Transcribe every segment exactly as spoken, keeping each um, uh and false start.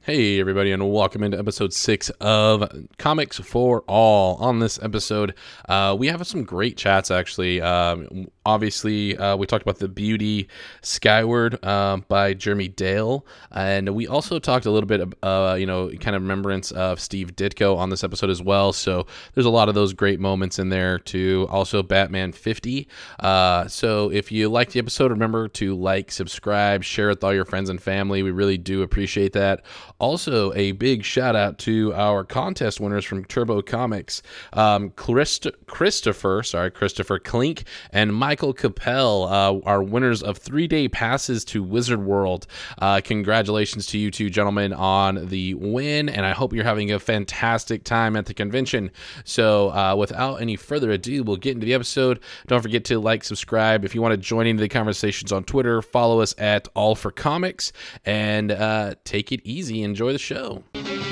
Hey everybody, and welcome into episode six of Comics for All. On this episode, uh, we have some great chats actually. Um, obviously, uh, we talked about The Beauty Skyward uh, by Jeremy Dale, and we also talked a little bit of, uh, you know, kind of remembrance of Steve Ditko on this episode as well. So there's a lot of those great moments in there too. Also, Batman fifty. Uh, so if you liked the episode, remember to like, subscribe, share it with all your friends and family. We really do appreciate that. Also, a big shout out to our contest winners from Turbo Comics, um, Christ- Christopher, sorry, Christopher Klink and Michael Capel, uh, are winners of three-day passes to Wizard World. Uh, congratulations to you two gentlemen on the win, and I hope you're having a fantastic time at the convention. So, uh, without any further ado, we'll get into the episode. Don't forget to like, subscribe. If you want to join into the conversations on Twitter, follow us at All for Comics, and uh, take it easy. Enjoy the show.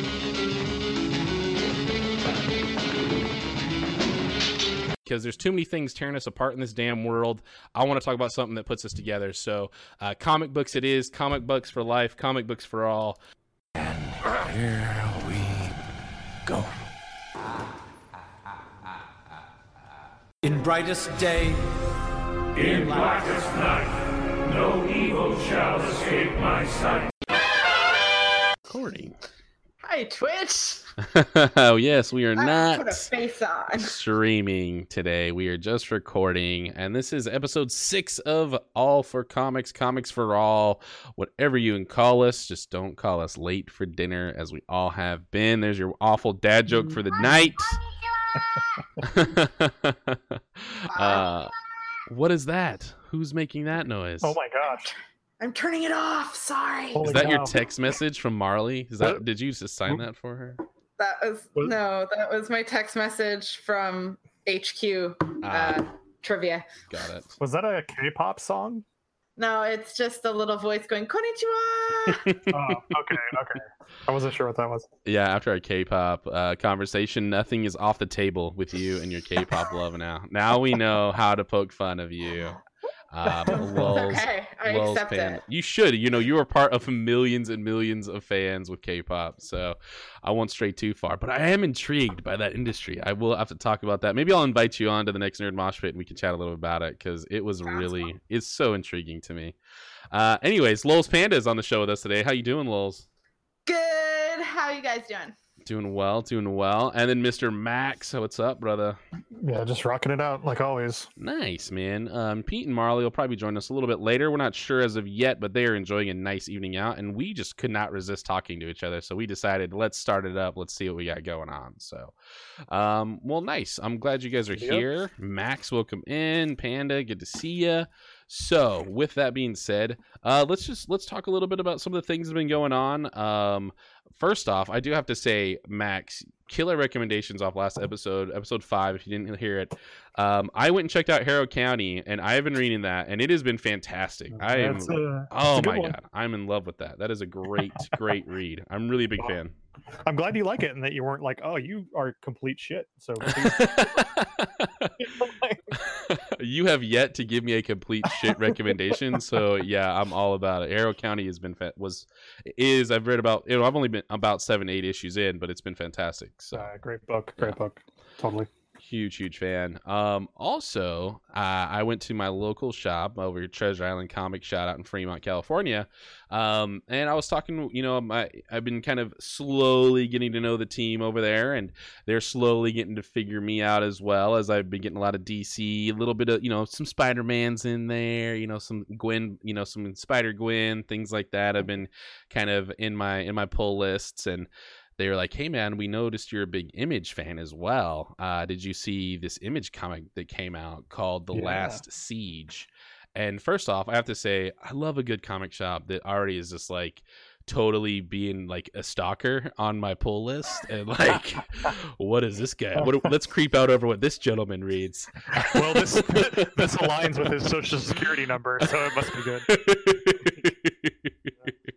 Because there's too many things tearing us apart in this damn world. I want to talk about something that puts us together. So, uh, comic books it is. Comic books for life. Comic books for all. And here we go. In brightest day, in blackest night, no evil shall escape my sight. Recording. Hi, Twitch. Oh, yes, we are I not put a face on. streaming today. We are just recording, and this is episode six of All for Comics, Comics for All, whatever you can call us. Just don't call us late for dinner, as we all have been. There's your awful dad joke for the night. uh, what is that? Who's making that noise? Oh my gosh. I'm turning it off. Sorry. Holy Is that cow. your text message from Marley? Is that What? did you just sign that for her? That was What? no. That was my text message from H Q Ah. uh, trivia. Got it. Was that a K-pop song? No, it's just a little voice going "Konnichiwa." Oh, okay, okay. I wasn't sure what that was. Yeah, after our K-pop uh, conversation, nothing is off the table with you and your K-pop love now. Now we know how to poke fun of you. Um, Lulz, Okay, I Lulz accept fan. it. You should. You know, you are part of millions and millions of fans with K-pop, so I won't stray too far. But I am intrigued by that industry. I will have to talk about that. Maybe I'll invite you on to the next Nerd Mosh Pit and we can chat a little bit about it, because it was Sounds really, fun. it's so intriguing to me. Uh, anyways, Lulz Panda is on the show with us today. How you doing, Lulz? Good. How you guys doing? Doing well, doing well. And then Mister Max, what's up, brother? Yeah, just rocking it out like always. Nice, man. Um, Pete and Marley will probably join us a little bit later. We're not sure as of yet, but they are enjoying a nice evening out, and we just could not resist talking to each other. So we decided, let's start it up. Let's see what we got going on. So, um, well, nice. I'm glad you guys are Yep. here. Max, welcome in. Panda, good to see you. So, with that being said, uh, let's just let's talk a little bit about some of the things that have been going on. Um, first off, I do have to say, Max, killer recommendations off last episode, episode five. If you didn't hear it, um, I went and checked out Harrow County, and I have been reading that, and it has been fantastic. I am. That's a- Oh that's a good my one. god, I'm in love with that. That is a great, great read. I'm really a big fan. I'm glad you like it and that you weren't like, oh, you are complete shit. So please- You have yet to give me a complete shit recommendation, so yeah, I'm all about it. Arrow County has been fa- was is I've read about you know I've only been about seven eight issues in, but it's been fantastic. So uh, great book, great Yeah. book. Totally. huge huge fan. Um, also, uh, I went to my local shop over at Treasure Island Comics, shout out in Fremont, California, um, and I was talking. You know, my I've been kind of slowly getting to know the team over there, and they're slowly getting to figure me out as well, as I've been getting a lot of D C, a little bit of, you know, some Spider-Man's in there, you know, some Gwen, you know, some Spider-Gwen, things like that. I've been kind of in my in my pull lists, and they were like, hey man, we noticed you're a big Image fan as well. Uh, did you see this Image comic that came out called The Yeah. Last Siege? And first off, I have to say, I love a good comic shop that already is just like totally being like a stalker on my pull list, and like, what is this guy? What, let's creep out over what this gentleman reads. Well, this this aligns with his social security number, so it must be good.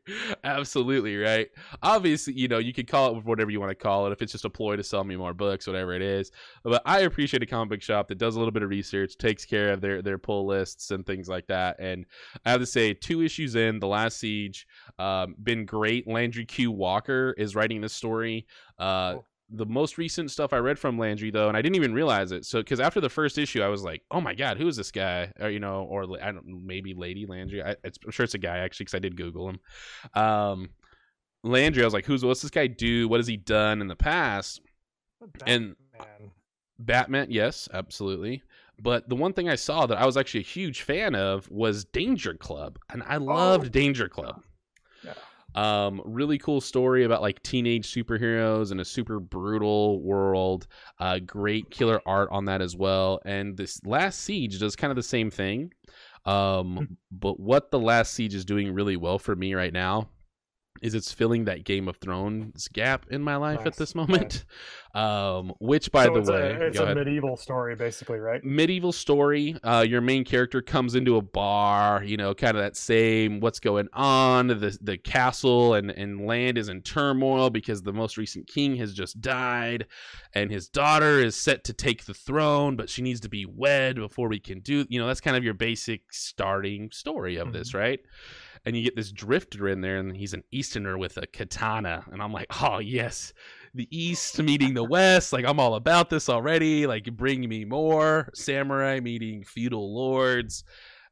Absolutely, right? Obviously, you know, you could call it whatever you want to call it. If it's just a ploy to sell me more books, whatever it is. But I appreciate a comic book shop that does a little bit of research, takes care of their their pull lists and things like that. And I have to say, two issues in, The Last Siege, um, been great. Landry Q. Walker is writing this story. Uh, Cool. The most recent stuff I read from Landry, though, and I didn't even realize it. So, because after the first issue, I was like, "Oh my god, who is this guy?" Or you know, or I don't, maybe Lady Landry. I, it's, I'm sure it's a guy actually, because I did Google him. Um, Landry, I was like, "Who's what's this guy do? What has he done in the past?" And Man. Batman, yes, absolutely. But the one thing I saw that I was actually a huge fan of was Danger Club, and I loved Oh. Danger Club. Yeah. Um, really cool story about like teenage superheroes in a super brutal world. Uh, great killer art on that as well. And this Last Siege does kind of the same thing. Um, but what the Last Siege is doing really well for me right now is it's filling that Game of Thrones gap in my life at Nice, this moment. Um, which, by So the it's way, a, it's go a ahead. medieval story, basically, right? Medieval story. Uh, your main character comes into a bar, you know, kind of that same what's going on. The the castle and, and land is in turmoil because the most recent king has just died, and his daughter is set to take the throne, but she needs to be wed before we can do, you know, that's kind of your basic starting story of this, right? And you get this drifter in there, and he's an Easterner with a katana. And I'm like, oh, yes, the East meeting the West. Like, I'm all about this already. Like, bring me more. Samurai meeting feudal lords.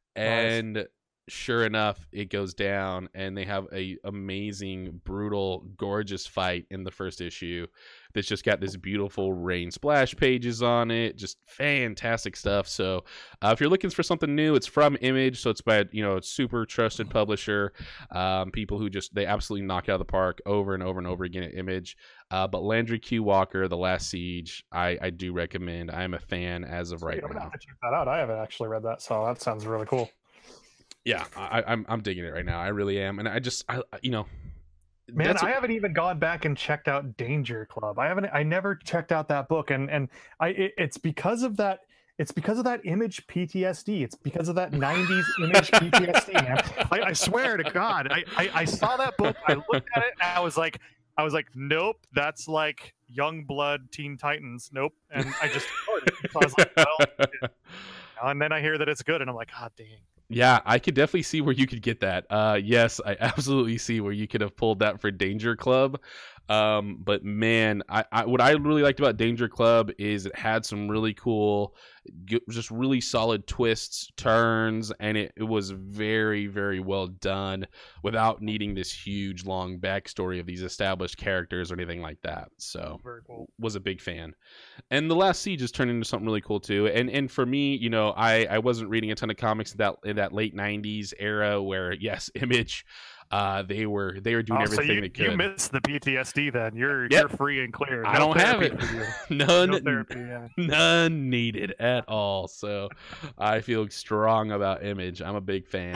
And sure enough, it goes down, and they have a amazing, brutal, gorgeous fight in the first issue that's just got this beautiful rain splash pages on it. Just fantastic stuff. So uh, if you're looking for something new, it's from Image, so it's by, you know, a super trusted publisher, um, people who just, they absolutely knock it out of the park over and over and over again at Image. Uh, but Landry Q. Walker, The Last Siege, I, I do recommend. I am a fan as of right I'm gonna now. have to check that out. I haven't actually read that, so that sounds really cool. Yeah, I, I'm I'm digging it right now. I really am, and I just, I you know, Man, that's I what- haven't even gone back and checked out Danger Club. I haven't. I never checked out that book, and and I it, it's because of that. It's because of that Image P T S D. It's because of that nineties Image P T S D, man. I, I swear to God, I, I I saw that book. I looked at it, and I was like, I was like, nope, that's like Young Blood, Teen Titans. Nope, and I just ignored it. So I was like, well, and then I hear that it's good, and I'm like, ah, dang. Yeah, I could definitely see where you could get that. Uh, yes, I absolutely see where you could have pulled that for Danger Club. Um, but man, I, I what I really liked about Danger Club is it had some really cool, g- just really solid twists, turns, and it, it was very, very well done without needing this huge, long backstory of these established characters or anything like that. So Very cool. was a big fan. And The Last Siege has turned into something really cool too. And and for me, you know, I, I wasn't reading a ton of comics in that in that late nineties era where, yes, Image, uh, they were they were doing Oh, so everything you, they could. you missed the P T S D then. You're Yep. you're free and clear. I No don't have therapy it. for you. None, No therapy, yeah. none needed at all. So I feel strong about Image. I'm a big fan.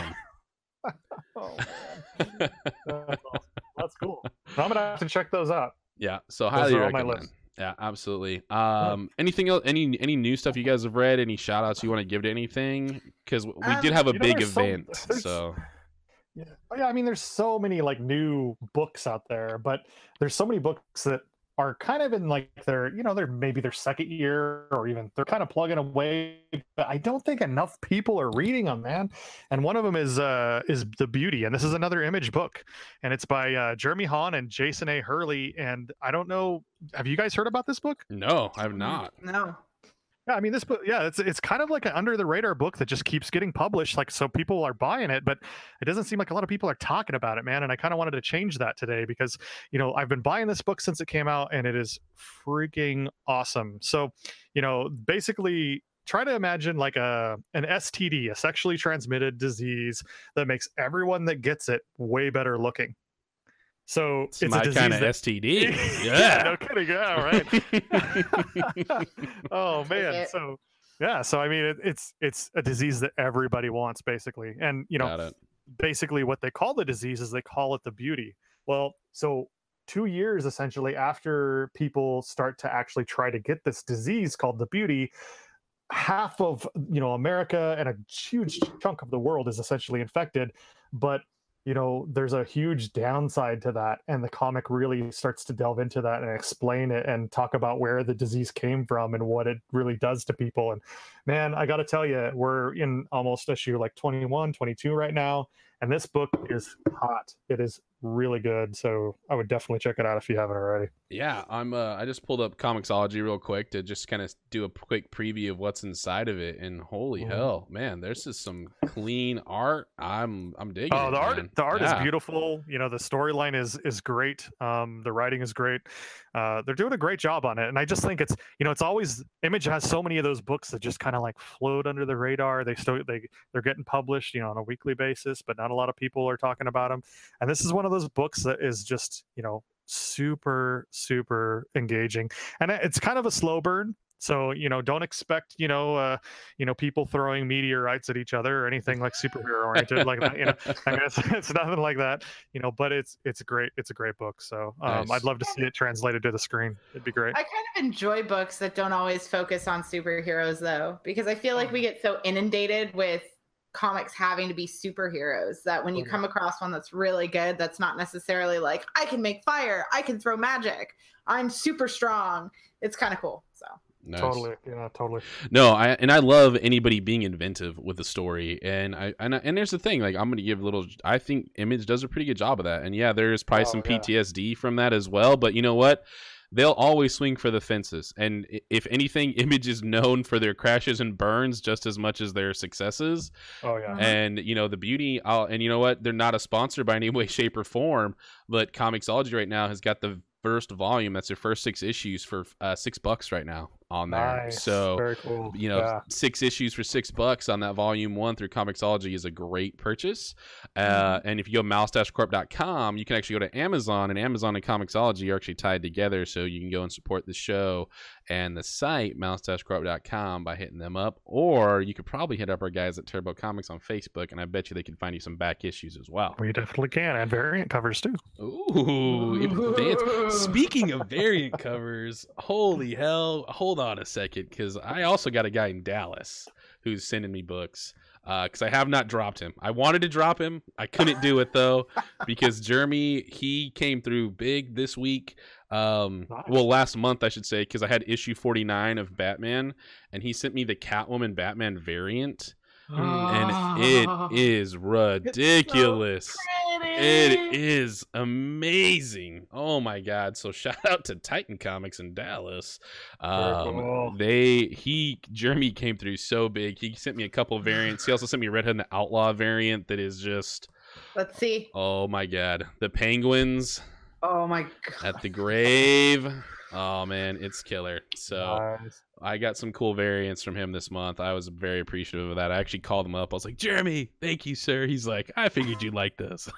Oh, man. That's awesome. That's cool. I'm gonna have to check those out. Yeah, so Those highly are on my recommend. list. Yeah, absolutely. Um, anything else? Any any new stuff you guys have read? Any shout outs you want to give to anything? Because we Um, did have a you know, big there's so- event. there's- So Yeah. Oh, yeah. I mean, there's so many like new books out there, but there's so many books that are kind of in like their, you know, they're maybe their second year or even they're kind of plugging away. But I don't think enough people are reading them, man. And one of them is uh is The Beauty, and this is another Image book, and it's by uh, Jeremy Hahn and Jason A. Hurley. And I don't know, have you guys heard about this book? no, I've not. No. Yeah, I mean this book. Yeah, it's it's kind of like an under the radar book that just keeps getting published, like so people are buying it, but it doesn't seem like a lot of people are talking about it, man. And I kind of wanted to change that today because you know I've been buying this book since it came out, and it is freaking awesome. So, you know, basically. Try to imagine like a an S T D, a sexually transmitted disease that makes everyone that gets it way better looking. So It's, it's, my a disease kind of that- S T D. yeah, Yeah. no kidding. Yeah, right. Oh man, it. so yeah, so I mean, it, it's it's a disease that everybody wants, basically, and you know, Got it. basically what they call the disease is they call it the beauty. Well, so two years essentially after people start to actually try to get this disease called the beauty, half of you know America and a huge chunk of the world is essentially infected, but you know, there's a huge downside to that, and the comic really starts to delve into that and explain it and talk about where the disease came from and what it really does to people. And man, I got to tell you, we're in almost issue like twenty-one, twenty-two right now, and this book is hot. It is really good, so I would definitely check it out if you haven't already. Yeah, I'm. Uh, I just pulled up Comixology real quick to just kind of do a quick preview of what's inside of it, and holy Mhm. hell, man, there's just some clean art. I'm I'm digging. Oh, it, the art man. the art Yeah. is beautiful. You know, the storyline is is great. Um, the writing is great. Uh, they're doing a great job on it, and I just think it's you know it's always Image has so many of those books that just kind of like float under the radar. They still they they're getting published, you know, on a weekly basis, but not a lot of people are talking about them. And this is one of those books that is just you know super super engaging, and it- it's kind of a slow burn. So you know, don't expect you know, uh, you know, people throwing meteorites at each other or anything like superhero oriented like that. You know, I mean, it's, it's nothing like that. You know, but it's it's great. It's a great book. So um, Nice. I'd love to see it translated to the screen. It'd be great. I kind of enjoy books that don't always focus on superheroes, though, because I feel like we get so inundated with comics having to be superheroes that when you Mhm. come across one that's really good, that's not necessarily like, I can make fire, I can throw magic, I'm super strong. It's kind of cool. So Nice. Totally. Yeah. Totally. No, I and I love anybody being inventive with the story, and I and, I, and there's the thing, like I'm gonna give a little. I think Image does a pretty good job of that, and yeah, there's probably Oh, some yeah. P T S D from that as well. But you know what? They'll always swing for the fences, and i- if anything, Image is known for their crashes and burns just as much as their successes. Oh yeah. And you know the beauty, I'll, and you know what? They're not a sponsor by any way, shape, or form. But Comixology right now has got the first volume. That's their first six issues for uh, six bucks right now on there. Nice. So very cool. you know, yeah. six issues for six bucks on that volume one through Comixology is a great purchase. Uh, and if you go mouse dash corp dot com, you can actually go to Amazon, and Amazon and Comixology are actually tied together, so you can go and support the show and the site mouse dash corp dot com by hitting them up, or you could probably hit up our guys at Turbo Comics on Facebook, and I bet you they can find you some back issues as well. We definitely can, and variant covers too. Ooh, advanced. Speaking of variant covers, holy hell! Hold on a second, because I also got a guy in Dallas who's sending me books. Because I have not dropped him. I wanted to drop him. I couldn't do it though, because Jeremy, he came through big this week. Um, Nice. well, last month I should say, because I had issue forty-nine of Batman, and he sent me the Catwoman Batman variant, and it is ridiculous. It is amazing. Oh my god. So shout out to Titan Comics in Dallas. Um, cool. they he Jeremy came through so big. He sent me a couple of variants. He also sent me a Red Hood and the Outlaw variant that is just let's see. oh my god. The penguins Oh my god. at the grave. Oh man, it's killer. So Nice. I got some cool variants from him this month. I was very appreciative of that. I actually called him up. I was like, Jeremy, thank you, sir. He's like, I figured you'd like this.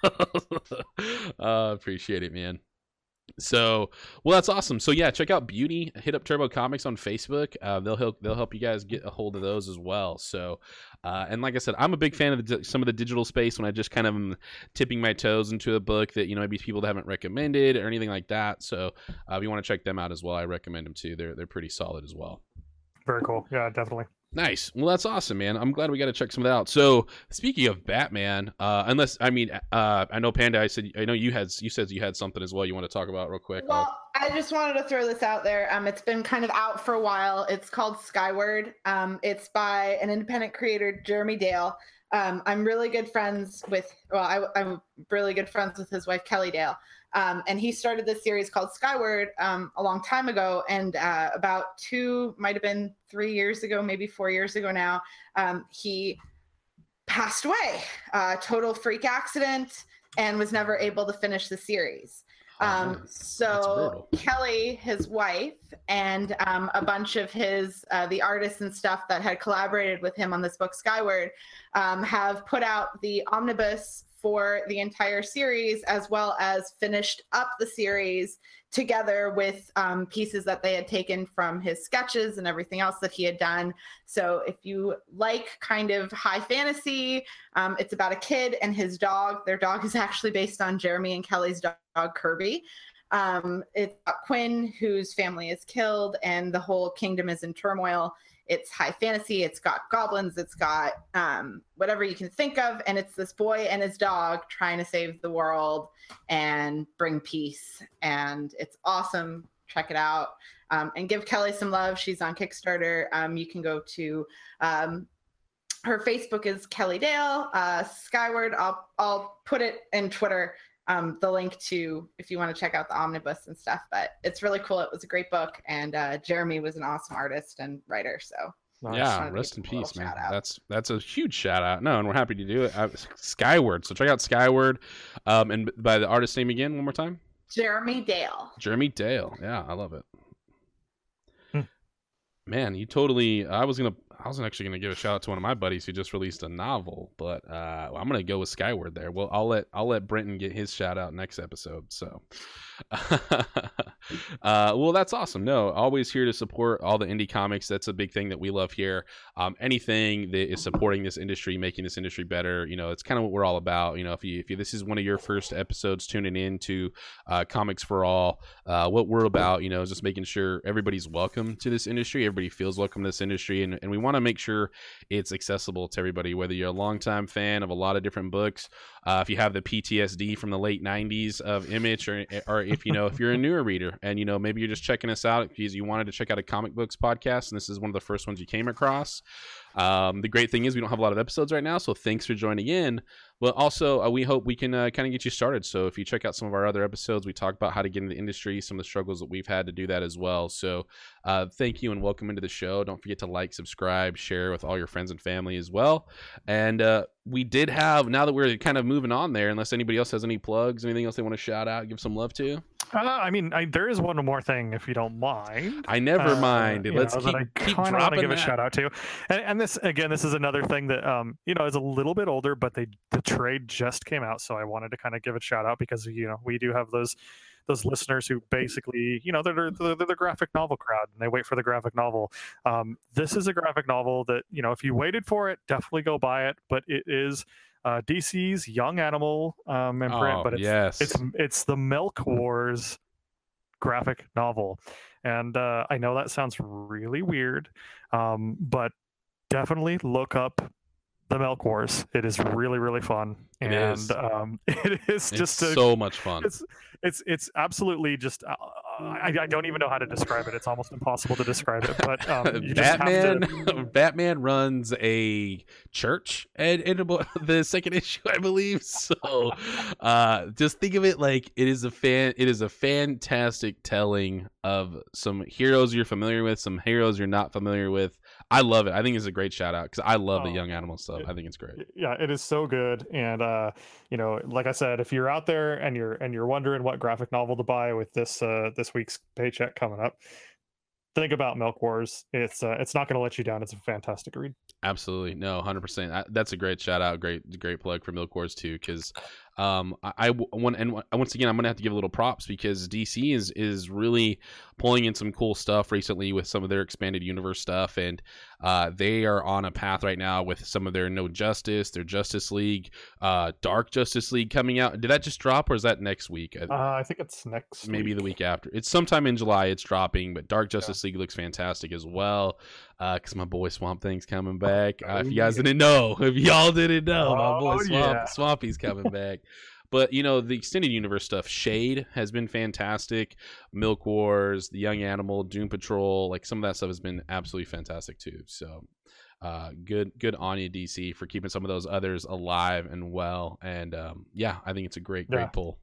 uh, appreciate it, man. So, well, that's awesome. So yeah, check out Beauty. Hit up Turbo Comics on Facebook. Uh, they'll help. They'll help you guys get a hold of those as well. So, uh, and like I said, I'm a big fan of the, some of the digital space when I just kind of am tipping my toes into a book that you know maybe people haven't recommended or anything like that. So, uh, if you want to check them out as well, I recommend them too. They're they're pretty solid as well. Very cool. Yeah, definitely. Nice. Well, that's awesome, man. I'm glad we got to check some of that out. So, speaking of Batman, uh, unless I mean, uh, I know Panda. I said I know you had you said you had something as well. You want to talk about real quick? I'll- Well, I just wanted to throw this out there. Um, it's been kind of out for a while. It's called Skyward. Um, it's by an independent creator, Jeremy Dale. Um, I'm really good friends with. Well, I, I'm really good friends with his wife, Kelly Dale. Um, and he started this series called Skyward um, a long time ago. And uh, about two, might have been three years ago, maybe four years ago now, um, he passed away. Uh, total freak accident, and was never able to finish the series. Um, Oh, so Kelly, his wife, and um, a bunch of his, uh, the artists and stuff that had collaborated with him on this book, Skyward, um, have put out the omnibus for the entire series, as well as finished up the series together with um, pieces that they had taken from his sketches and everything else that he had done. So if you like kind of high fantasy, um, it's about a kid and his dog. Their dog is actually based on Jeremy and Kelly's dog, Kirby. Um, it's about Quinn, whose family is killed, and the whole kingdom is in turmoil. It's high fantasy. It's got goblins. It's got um, whatever you can think of. And it's this boy and his dog trying to save the world and bring peace. And it's awesome. Check it out. Um, and give Kelly some love. She's on Kickstarter. Um, you can go to um, her Facebook is Kelly Dale. Uh, Skyward, I'll, I'll put it in Twitter. Um, the link to if you want to check out the omnibus and stuff, but it's really cool. It was a great book, and uh, Jeremy was an awesome artist and writer. So yeah, rest in peace, man. That's that's a huge shout out. No, and we're happy to do it. Uh, Skyward. So check out Skyward, um, and by the artist name again, one more time. Jeremy Dale. Jeremy Dale. Yeah, I love it. Hmm. Man, you totally. I was gonna. I wasn't actually gonna give a shout out to one of my buddies who just released a novel, but uh, I'm gonna go with Skyward there. Well, I'll let I'll let Brenton get his shout out next episode. So, uh, well, that's awesome. No, always here to support all the indie comics. That's a big thing that we love here. Um, anything that is supporting this industry, making this industry better. You know, it's kind of what we're all about. You know, if you if you, this is one of your first episodes tuning in to uh, Comics for All, uh, what we're about, you know, is just making sure everybody's welcome to this industry. Everybody feels welcome to this industry, and and we want want to make sure it's accessible to everybody, whether you're a longtime fan of a lot of different books, uh, if you have the P T S D from the late nineties of Image, or or if you know if you're a newer reader and you know maybe you're just checking us out because you wanted to check out a comic books podcast and this is one of the first ones you came across. Um, the great thing is we don't have a lot of episodes right now, so thanks for joining in. But also, uh, we hope we can uh, kind of get you started. So if you check out some of our other episodes, we talk about how to get into the industry, some of the struggles that we've had to do that as well. So uh, thank you and welcome into the show. Don't forget to like, subscribe, share with all your friends and family as well. And uh, we did have, now that we're kind of moving on there, unless anybody else has any plugs, anything else they want to shout out, give some love to? Uh, I mean, I, there is one more thing, if you don't mind. I never uh, mind. Let's know, keep, I keep dropping dropping want to give that. a shout out to. And, and this, again, this is another thing that, um, you know, is a little bit older, but they the trade just came out. So I wanted to kind of give a shout out because, you know, we do have those those listeners who basically, you know, they're, they're, they're the graphic novel crowd and they wait for the graphic novel. Um, this is a graphic novel that, you know, if you waited for it, definitely go buy it. But it is uh, D C's Young Animal um, imprint, Oh, but it's, yes. it's it's the Milk Wars graphic novel. And uh, I know that sounds really weird, um, but definitely look up the Milk Wars. It is really, really fun. It and is. Um, it is just it's a, so much fun. It's it's it's absolutely just. Uh, I, I don't even know how to describe it. It's almost impossible to describe it. But um, you just Batman, have to... Batman runs a church in, in the second issue, I believe. So, uh, just think of it like it is a fan. It is a fantastic telling of some heroes you're familiar with, some heroes you're not familiar with. I love it. I think it's a great shout out because I love Oh, the Young Animal stuff. it- I think it's great. Yeah, it is so good. And uh, you know, like I said, if you're out there and you're and you're wondering what graphic novel to buy with this uh, this week's paycheck coming up, think about Milk Wars. It's uh, it's not going to let you down. It's a fantastic read. Absolutely. No, one hundred percent. I- That's a great shout out. Great, great plug for Milk Wars too. Cause, um, I, I want, and once again, I'm going to have to give a little props because D C is, is really pulling in some cool stuff recently with some of their expanded universe stuff. And, uh, they are on a path right now with some of their No Justice, their Justice League, uh, Dark Justice League coming out. Did that just drop or is that next week? Uh, I think it's next. Maybe week. the week after. It's sometime in July. It's dropping, but Dark Justice League looks fantastic as well. Uh, because my boy Swamp Thing's coming back. Uh, if you guys didn't know, if y'all didn't know, my boy Oh, Swamp, yeah. Swampy's coming back. But you know, the extended universe stuff, Shade has been fantastic. Milk Wars, The Young Animal, Doom Patrol, like some of that stuff has been absolutely fantastic too. So, uh, good, good on you, D C, for keeping some of those others alive and well. And um, yeah, I think it's a great, great Yeah. pull.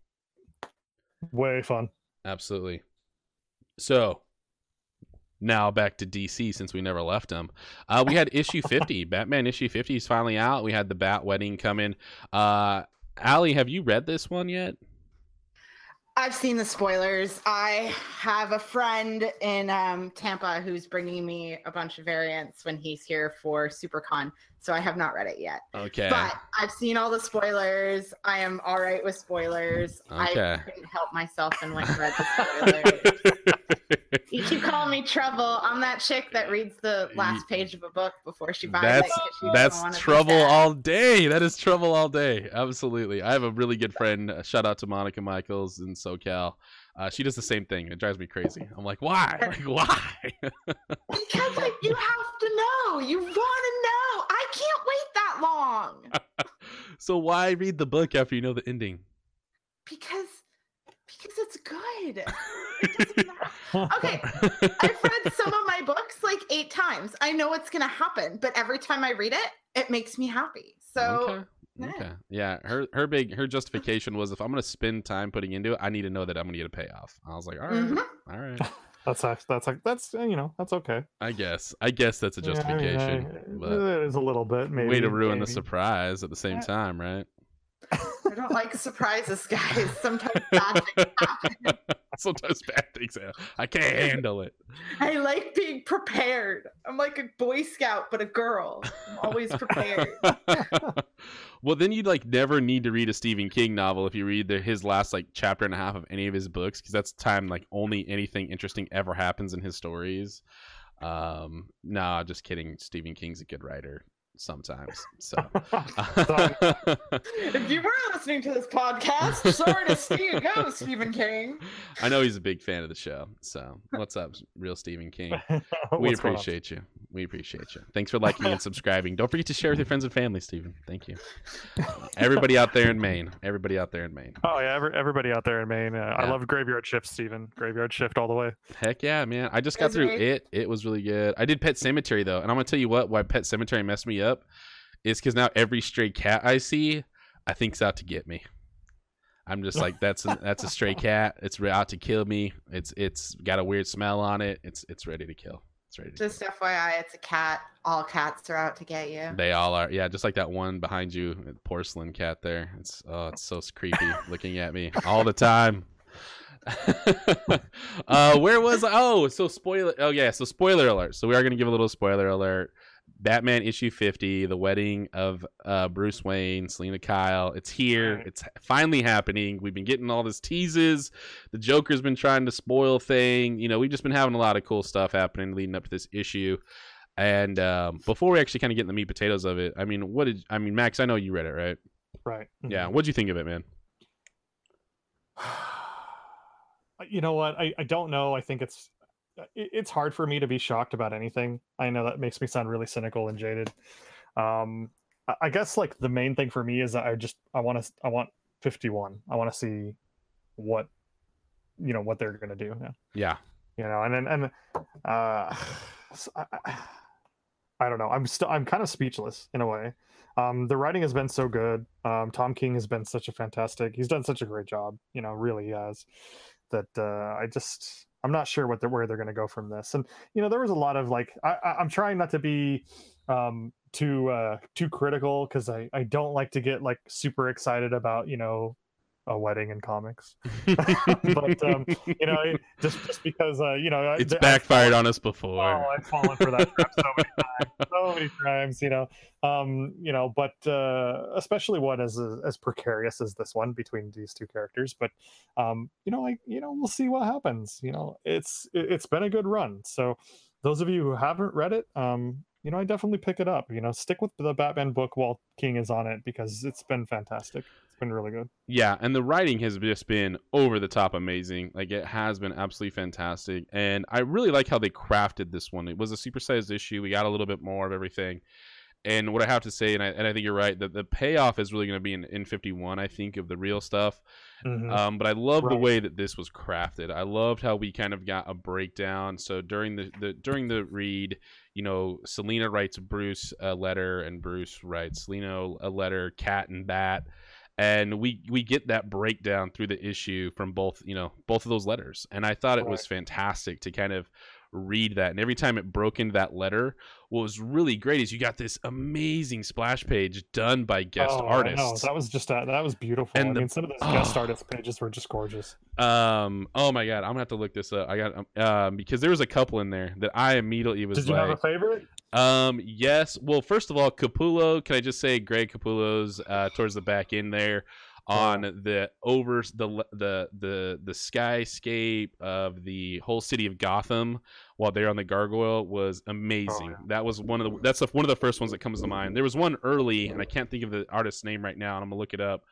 Way fun. Absolutely. So now back to D C since we never left them. Uh, we had issue fifty. Batman issue fifty is finally out. We had the Bat Wedding coming. Uh, Allie, have you read this one yet? I've seen the spoilers. I have a friend in um, Tampa who's bringing me a bunch of variants when he's here for SuperCon, so I have not read it yet. Okay. But I've seen all the spoilers. I am all right with spoilers. Okay. I couldn't help myself and went and read the spoilers. You keep calling me trouble. I'm that chick that reads the last page of a book before she buys That's it. 'cause she doesn't that's wanna be trouble sad. all day. That is trouble all day. Absolutely. I have a really good friend. uh, Shout out to Monica Michaels in SoCal. Uh, she does the same thing. It drives me crazy. I'm like, why? Like, why? Because like, you have to know. You want to know. I can't wait that long. So why read the book after you know the ending? Because because it's good. It doesn't matter. Okay, I've read some of my books like eight times. I know what's gonna happen, but every time I read it, it makes me happy. So okay. Okay. Yeah. Her her big her justification was, if I'm gonna spend time putting into it, I need to know that I'm gonna get a payoff. I was like, all right, Mhm. all right. That's that's that's like that's you know that's okay. I guess. I guess that's a Yeah, I mean, justification. I- but it is a little bit maybe. way to ruin the maybe. surprise at the same time, right? I don't like surprises, guys. Sometimes bad things happen. Sometimes bad things happen. I can't handle it. I like being prepared. I'm like a Boy Scout, but a girl. I'm always prepared. Well, then you'd like never need to read a Stephen King novel if you read the, his last like chapter and a half of any of his books, because that's the time like only anything interesting ever happens in his stories. Um, no, nah, just kidding. Stephen King's a good writer sometimes. So If you were listening to this podcast, sorry to see you go, Stephen King. I know he's a big fan of the show. So what's up, real Stephen King? We What's going on? appreciate you. We appreciate you. Thanks for liking and subscribing. Don't forget to share with your friends and family, Stephen. Thank you. Everybody out there in Maine. Everybody out there in Maine. Oh yeah, every, everybody out there in Maine. Uh, I Yeah. love Graveyard Shift, Steven. Graveyard Shift all the way. Heck yeah, man. I just got through Isn't it. It was really good. I did Pet Cemetery though, and I'm gonna tell you what, why Pet Cemetery messed me up is because now every stray cat I see, I think's out to get me. I'm just like, that's a, that's a stray cat. It's out to kill me. It's it's got a weird smell on it. It's it's ready to kill. It's ready to Just F Y I, it's a cat. All cats are out to get you. kill. They all are. Yeah, just like that one behind you, porcelain cat there. It's oh, it's so creepy looking at me all the time. uh, where was I? Oh, so spoiler. Oh yeah, so spoiler alert. So we are gonna give a little spoiler alert. Batman issue fifty, the wedding of uh, Bruce Wayne, Selena Kyle. It's here. It's finally happening. We've been getting all this teases. The Joker's been trying to spoil thing. You know, we've just been having a lot of cool stuff happening leading up to this issue. And um, before we actually kind of get in the meat and potatoes of it, I mean, what did I mean, Max? I know you read it, right? Right. Yeah. What'd you think of it, man? You know what? I, I don't know. I think it's it, it's hard for me to be shocked about anything. I know that makes me sound really cynical and jaded. Um, I, I guess like the main thing for me is that I just I want to I want fifty-one. I want to see what you know what they're gonna do. Yeah. Yeah. You know, and then and uh, so I, I, I don't know. I'm still I'm kind of speechless in a way. Um, the writing has been so good. Um, Tom King has been such a fantastic. He's done such a great job. You know, really he has. That uh, I just I'm not sure what they're where they're going to go from this. And you know, there was a lot of like I, I, I'm trying not to be um, too uh, too critical because I I don't like to get like super excited about you know a wedding in comics. But um, you know, it- just just because uh, you know It's I- backfired on us before. Oh, I've fallen for that trap so many times, so many times, you know. Um, you know, but uh, especially one as as precarious as this one between these two characters. But um, you know, like you know, we'll see what happens. You know, it's it, it's been a good run. So those of you who haven't read it, um, you know, I definitely pick it up. You know, stick with the Batman book while King is on it because it's been fantastic. It's been really good. Yeah, and the writing has just been over the top amazing. Like it has been absolutely fantastic, and I really like how they crafted this one. It was a supersized issue. We got a little bit more of everything. And what I have to say, and I, and I think you're right, that the payoff is really going to be in, in fifty-one, I think, of the real stuff. Mhm. Um, but I love the Right. way that this was crafted. I loved how we kind of got a breakdown. So during the, the during the read, you know, Selena writes Bruce a letter, and Bruce writes Selena a letter, Cat and Bat. And we we get that breakdown through the issue from both, you know, both of those letters. And I thought it was fantastic to kind of read that. And every time it broke into that letter, what was really great is you got this amazing splash page done by guest Oh, I know. artists. That was just uh, that was beautiful. And I the- mean, some of those oh. guest artist pages were just gorgeous. Um. Oh my God, I'm gonna have to look this up. I got um, um because there was a couple in there that I immediately was Did you like, have a favorite? um, yes. Well, first of all, Capullo. Can I just say Greg Capullo's uh towards the back end there on the over the the the the skyscape of the whole city of Gotham while they're on the gargoyle was amazing. Oh, yeah. That was one of the that's the, one of the first ones that comes to mind. There was one early, and I can't think of the artist's name right now, and I'm gonna look it up.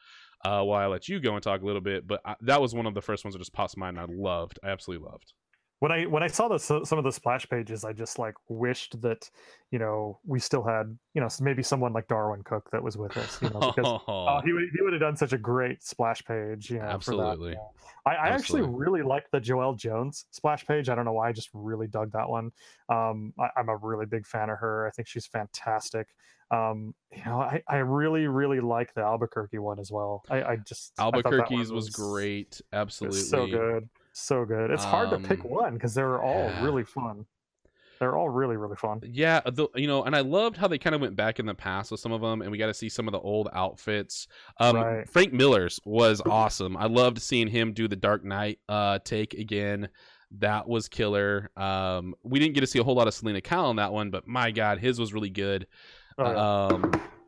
uh, while I let you go and talk a little bit. But I, that was one of the first ones that just popped to mind. And I loved. I absolutely loved. When I when I saw those some of the splash pages, I just like wished that, you know, we still had, you know, maybe someone like Darwin Cook that was with us, you know, because uh, he would he would have done such a great splash page, you know. Absolutely. For that, you know. I, I actually Absolutely. really liked the Joelle Jones splash page. I don't know why, I just really dug that one. Um, I, I'm a really big fan of her. I think she's fantastic. Um, you know, I, I really really like the Albuquerque one as well. I, I just Albuquerque's was, was great. it Absolutely. was so good. So good. It's hard to pick Um, one because they're all yeah. really fun. They're all really really fun. Yeah, the, you know, and I loved how they kind of went back in the past with some of them, and we got to see some of the old outfits. Um, Right. Frank Miller's was awesome. I loved seeing him do the Dark Knight uh, take again. That was killer. Um, we didn't get to see a whole lot of Selena Kyle in that one, but my God, his was really good. Oh, yeah. Um,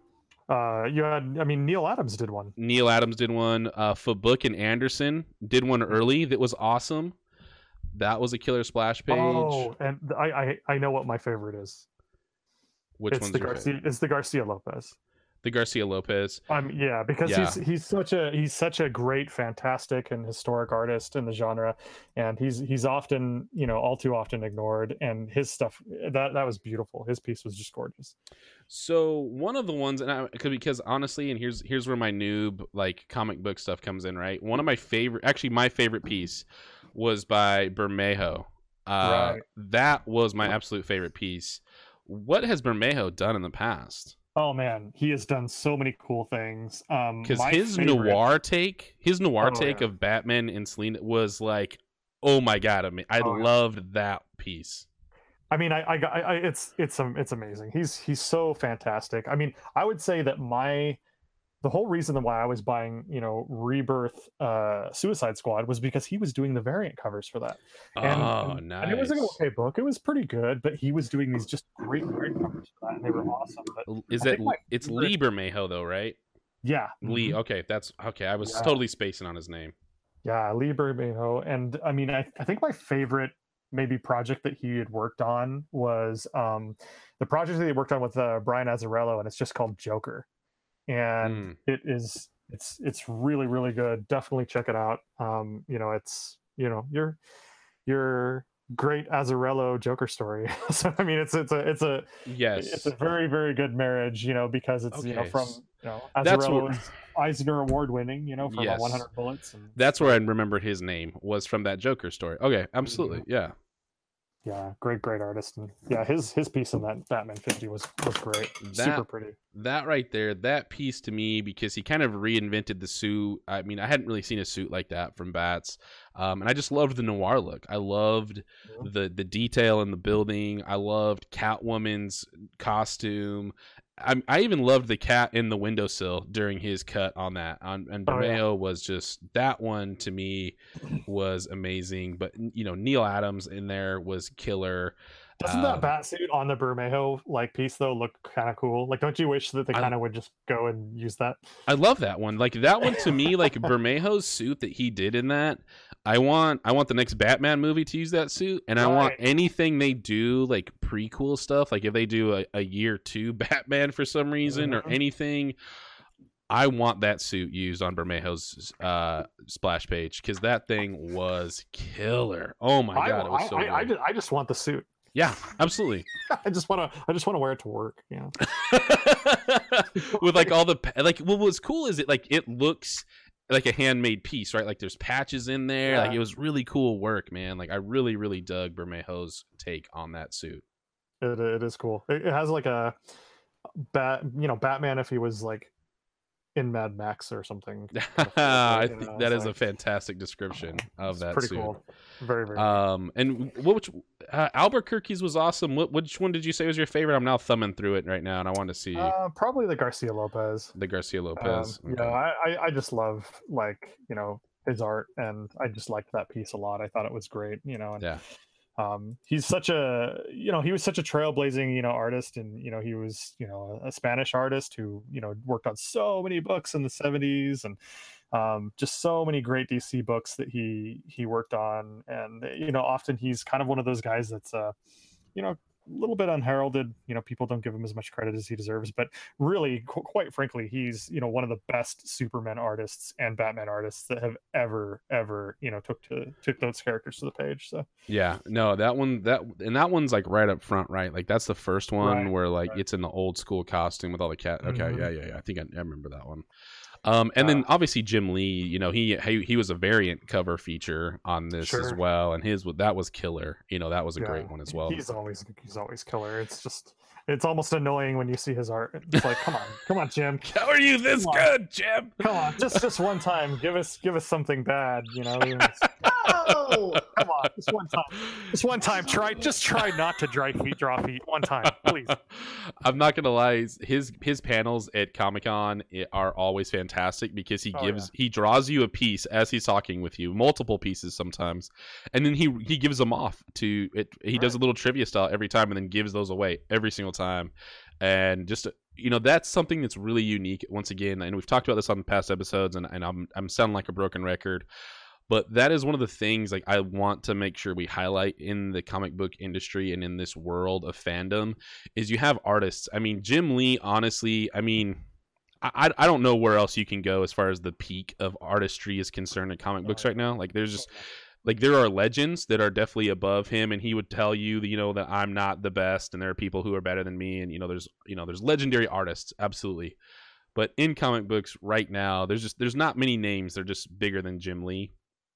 Uh, you had, I mean, Neil Adams did one. Neil Adams did one. Uh, Fabuk and Anderson did one early that was awesome. That was a killer splash page. Oh, and th- I, I I know what my favorite is. Which it's one's the your Garcia. favorite? It's the Garcia Lopez. The Garcia Lopez. Um, yeah, because Yeah. he's he's such a he's such a great, fantastic, and historic artist in the genre, and he's he's often, you know, all too often ignored. And his stuff, that that was beautiful. His piece was just gorgeous. So one of the ones, and I could, because honestly, and here's here's where my noob like comic book stuff comes in, right? One of my favorite, actually my favorite piece, was by Bermejo. Uh, Right. That was my absolute favorite piece. What has Bermejo done in the past? Oh man, he has done so many cool things. Um, Because my his favorite- noir take, his noir Oh, take yeah. of Batman and Selena was like, oh my God, I mean, I Oh, yeah. loved that piece. I mean, I, I, I, I it's, it's, um, it's amazing. He's, he's so fantastic. I mean, I would say that my, the whole reason why I was buying, you know, Rebirth, uh, Suicide Squad was because he was doing the variant covers for that. And, Oh, and, nice. and it was an okay book. It was pretty good, but he was doing these just great variant covers for that, and they were awesome. But Is I it? think my It's favorite- Lee Bermejo though, right? yeah, Lee. mhm. Okay, that's okay. I was Yeah. totally spacing on his name. Yeah, Lee Bermejo. And I mean, I, I think my favorite maybe project that he had worked on was um, the project that he worked on with uh, Brian Azzarello, and it's just called Joker. And Mm. it is it's it's really really good. Definitely check it out. Um, you know, it's you know your your great Azzarello Joker story. So I mean, it's it's a it's a Yes. it's a very very good marriage. You know, because it's you know Okay, from s- you know that's Azzarello what- is Eisner Award winning. You know, from Yes. one hundred Bullets. And That's where I remembered his name was from that Joker story. Okay, absolutely. Yeah. yeah, great great artist. And yeah, his his piece in that Batman fifty was was great. That- Super pretty. That right there, that piece to me, because he kind of reinvented the suit. I mean, I hadn't really seen a suit like that from Bats. Um, and I just loved the noir look. I loved Yeah. the the detail in the building. I loved Catwoman's costume. I, I even loved the cat in the windowsill during his cut on that. On and Oh, yeah. Bermejo was just, that one to me was amazing. But you know, Neil Adams in there was killer. Doesn't Um, that bat suit on the Bermejo like piece though look kind of cool? Like, don't you wish that they I- kind of would just go and use that? I love that one. Like that one to me, like Bermejo's suit that he did in that. I want I want the next Batman movie to use that suit, and I want Right. anything they do like prequel stuff. Like if they do a, a year two Batman for some reason or Mhm. anything, I want that suit used on Bermejo's uh, splash page because that thing was killer. Oh my I, god, it was I, so I, I, good. just, I just want the suit. Yeah, absolutely. I just want to. I just want to wear it to work. You know. With like all the pa- like what was cool is it like it looks like a handmade piece, right? Like there's patches in there. Like Yeah. it was really cool work, man. Like I really really dug Bermejo's take on that suit. It, it is cool. It, it has like a bat. You know, Batman if he was like in Mad Max or something. I You think know, that it's is a like- fantastic description of It's that pretty suit. cool. Very very. Um and what which uh, Albuquerque's was awesome. What which one did you say was your favorite? I'm now thumbing through it right now and I want to see uh, probably the Garcia Lopez. the Garcia Um, Lopez. you know, I, I I just love like you know his art, and I just liked that piece a lot. I thought it was great. You know, and Yeah. um, he's such a you know he was such a trailblazing you know artist, and you know he was you know a Spanish artist who you know worked on so many books in the seventies, and um, just so many great D C books that he he worked on, and you know often he's kind of one of those guys that's uh you know little bit unheralded. You know, people don't give him as much credit as he deserves, but really, qu- quite frankly, he's, you know, one of the best Superman artists and Batman artists that have ever, ever, you know, took to took those characters to the page. So Yeah, no, that one that and that one's like right up front, right? Like that's the first one Right, where like right. it's in the old school costume with all the cat. Okay, Mhm. yeah, yeah, yeah. I think I, I remember that one. Um, and then obviously Jim Lee, you know, he, he he was a variant cover feature on this as Sure. well, and his that was killer. You know, that was a Yeah, great one as well. He's always he's always killer. It's just it's almost annoying when you see his art. It's like, come on, come on, Jim. How are you this Come on. good, Jim? Come on, just just one time. Give us give us something bad, you know. Oh, Come on, just one time. Just one time. Try just try not to dry feet, draw feet. One time, please. I'm not gonna lie, his his panels at Comic-Con are always fantastic because he Oh, gives he draws you a piece as he's talking with you, multiple pieces sometimes, and then he he gives them off to it. He does a little trivia style every time, and then gives those away every single time, and just you know that's something that's really unique. Once again, and we've talked about this on past episodes, and, and I'm I'm sounding like a broken record. But that is one of the things like I want to make sure we highlight in the comic book industry and in this world of fandom is you have artists. I mean, Jim Lee, honestly, I mean, I, I don't know where else you can go as far as the peak of artistry is concerned in comic books right now. Like there's just like there are legends that are definitely above him, and he would tell you, you know, that I'm not the best and there are people who are better than me. And, you know, there's, you know, there's legendary artists. Absolutely. But in comic books right now, there's just, there's not many names. They're just bigger than Jim Lee.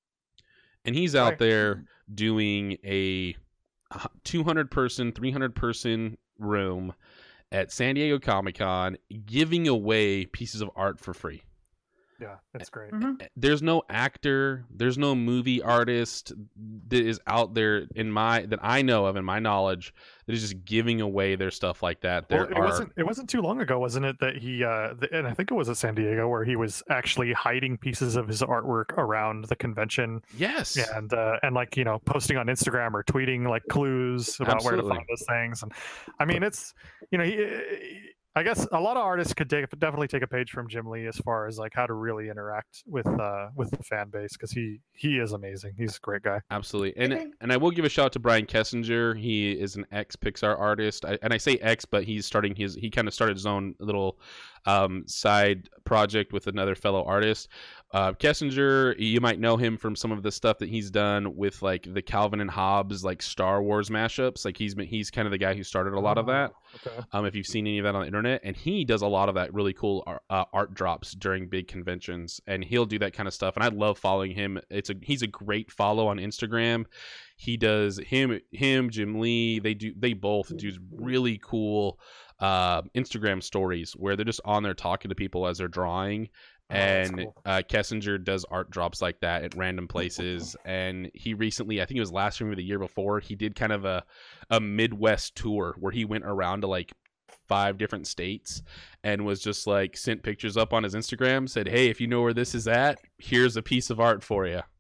And he's out Right. there doing a two hundred person, three hundred person room at San Diego Comic-Con, giving away pieces of art for free. Yeah, that's great. Mhm. There's no actor, there's no movie artist that is out there in my that I know of in my knowledge that is just giving away their stuff like that. There Well, it are wasn't it wasn't too long ago, wasn't it, that he uh the, and I think it was at San Diego where he was actually hiding pieces of his artwork around the convention yes, and uh and like, you know, posting on Instagram or tweeting like clues about where to Absolutely. find those things. And I mean, it's, you know, he, I guess a lot of artists could take, definitely take a page from Jim Lee as far as like how to really interact with uh with the fan base, because he he is amazing. He's a great guy. Absolutely, and Okay. and I will give a shout out to Brian Kessinger. He is an ex Pixar artist, I, and I say ex, but he's starting his. He kind of started his own little um, side project with another fellow artist. Uh, Kessinger, you might know him from some of the stuff that he's done with like the Calvin and Hobbes like Star Wars mashups. Like he's been, he's kind of the guy who started a lot of that. Okay. Um, if you've seen any of that on the internet, and he does a lot of that really cool art, uh, art drops during big conventions, and he'll do that kind of stuff. And I love following him. It's a he's a great follow on Instagram. He does him him Jim Lee. They do they both do really cool uh, Instagram stories where they're just on there talking to people as they're drawing. Oh, that's And cool. uh, Kessinger does art drops like that at random places. And he recently, I think it was last year or the year before, he did kind of a, a Midwest tour where he went around to like five different states and was just like sent pictures up on his Instagram, said, hey, if you know where this is at, here's a piece of art for you.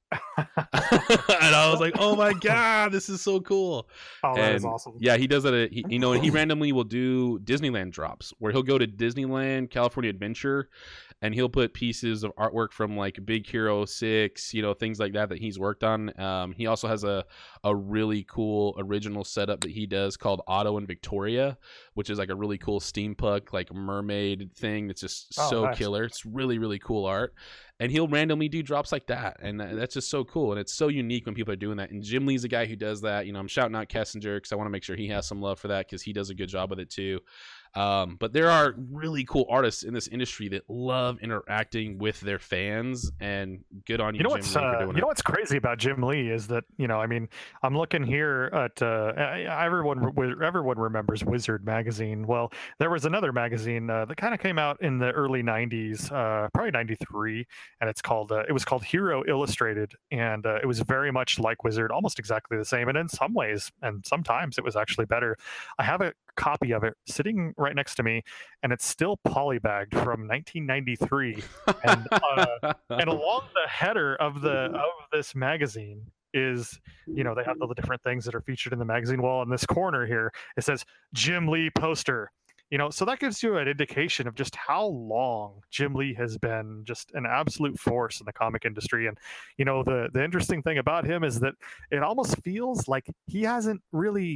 And I was like, oh my God, this is so cool. Oh, that is And, awesome. Yeah, he does that. At, he, you know, and he randomly will do Disneyland drops where he'll go to Disneyland, California Adventure, and he'll put pieces of artwork from like Big Hero six, you know, things like that that he's worked on. Um, he also has a a really cool original setup that he does called Otto and Victoria, which is like a really cool steampunk like mermaid thing that's just Oh, so nice. killer. It's really really cool art. And he'll randomly do drops like that, and that's just so cool. And it's so unique when people are doing that. And Jim Lee's a guy who does that. You know, I'm shouting out Kessinger because I want to make sure he has some love for that because he does a good job with it too. Um, but there are really cool artists in this industry that love interacting with their fans, and good on you, You know Jim what's Lee, for uh, doing you it. know what's crazy about Jim Lee is that, you know, I mean, I'm looking here at uh, everyone re- everyone remembers Wizard magazine. Well, there was another magazine uh, that kind of came out in the early nineties, uh, probably ninety-three, and it's called uh, it was called Hero Illustrated, and uh, it was very much like Wizard, almost exactly the same, and in some ways and sometimes it was actually better. I have a copy of it sitting right next to me, and it's still polybagged from nineteen ninety-three, and uh, and along the header of the of this magazine is, you know, they have all the different things that are featured in the magazine. Well, in this corner here, it says Jim Lee poster. You know, so that gives you an indication of just how long Jim Lee has been just an absolute force in the comic industry. And, you know, the the interesting thing about him is that it almost feels like he hasn't really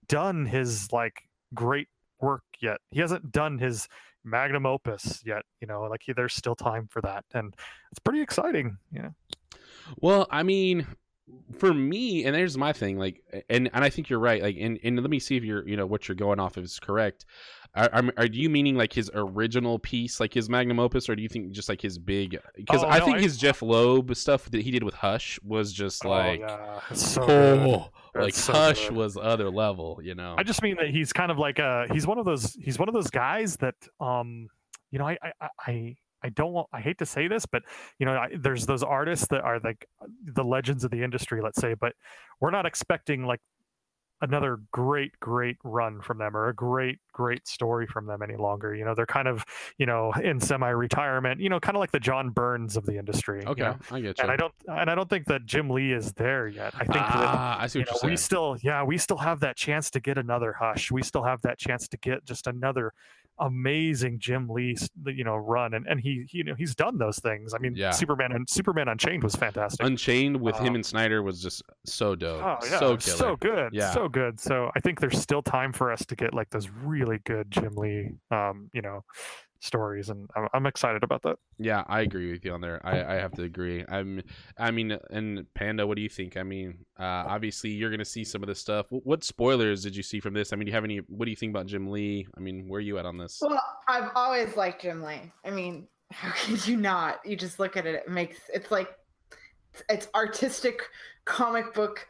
done his like great work yet. He hasn't done his magnum opus yet. You know, like he, there's still time for that, and it's pretty exciting. Yeah. Well, I mean, for me, and there's my thing, like, and and I think you're right. Like, and, and let me see if you're, you know, what you're going off of is correct. Are, are, are you meaning like his original piece, like his magnum opus, or do you think just like his big? Because Oh, I no, think I- his Jeff Loeb stuff that he did with Hush was just like, oh, yeah. It's so good. oh, like It's so Hush good. was other level, you know. I just mean that he's kind of like uh he's one of those he's one of those guys that um you know I I I, I don't want I hate to say this, but you know I, there's those artists that are like the legends of the industry, let's say, but we're not expecting like another great great run from them or a great great story from them any longer. You know, they're kind of, you know, in semi-retirement, you know, kind of like the John Burns of the industry. you Okay, know? I get you. And I don't and I don't think that Jim Lee is there yet. I think that ah, I see you what know, you're we saying. still yeah we still have that chance to get another Hush. We still have that chance to get just another amazing Jim Lee, you know, run, and and he, he you know he's done those things. I mean, Yeah. Superman and Superman Unchained was fantastic. Unchained with him Um, and Snyder was just so dope, Oh yeah, so so, killer. good, Yeah. so good. So I think there's still time for us to get like those really good Jim Lee, um, you know, stories, and I'm, I'm excited about that. Yeah, I agree with you on there. I, I have to agree. I'm, I mean, and Panda, what do you think? I mean, uh, obviously you're gonna see some of this stuff. What, what spoilers did you see from this? I mean, do you have any? What do you think about Jim Lee? I mean, where are you at on this? Well, I've always liked Jim Lee. I mean, how could you not? You just look at it; it makes it's like it's artistic comic book,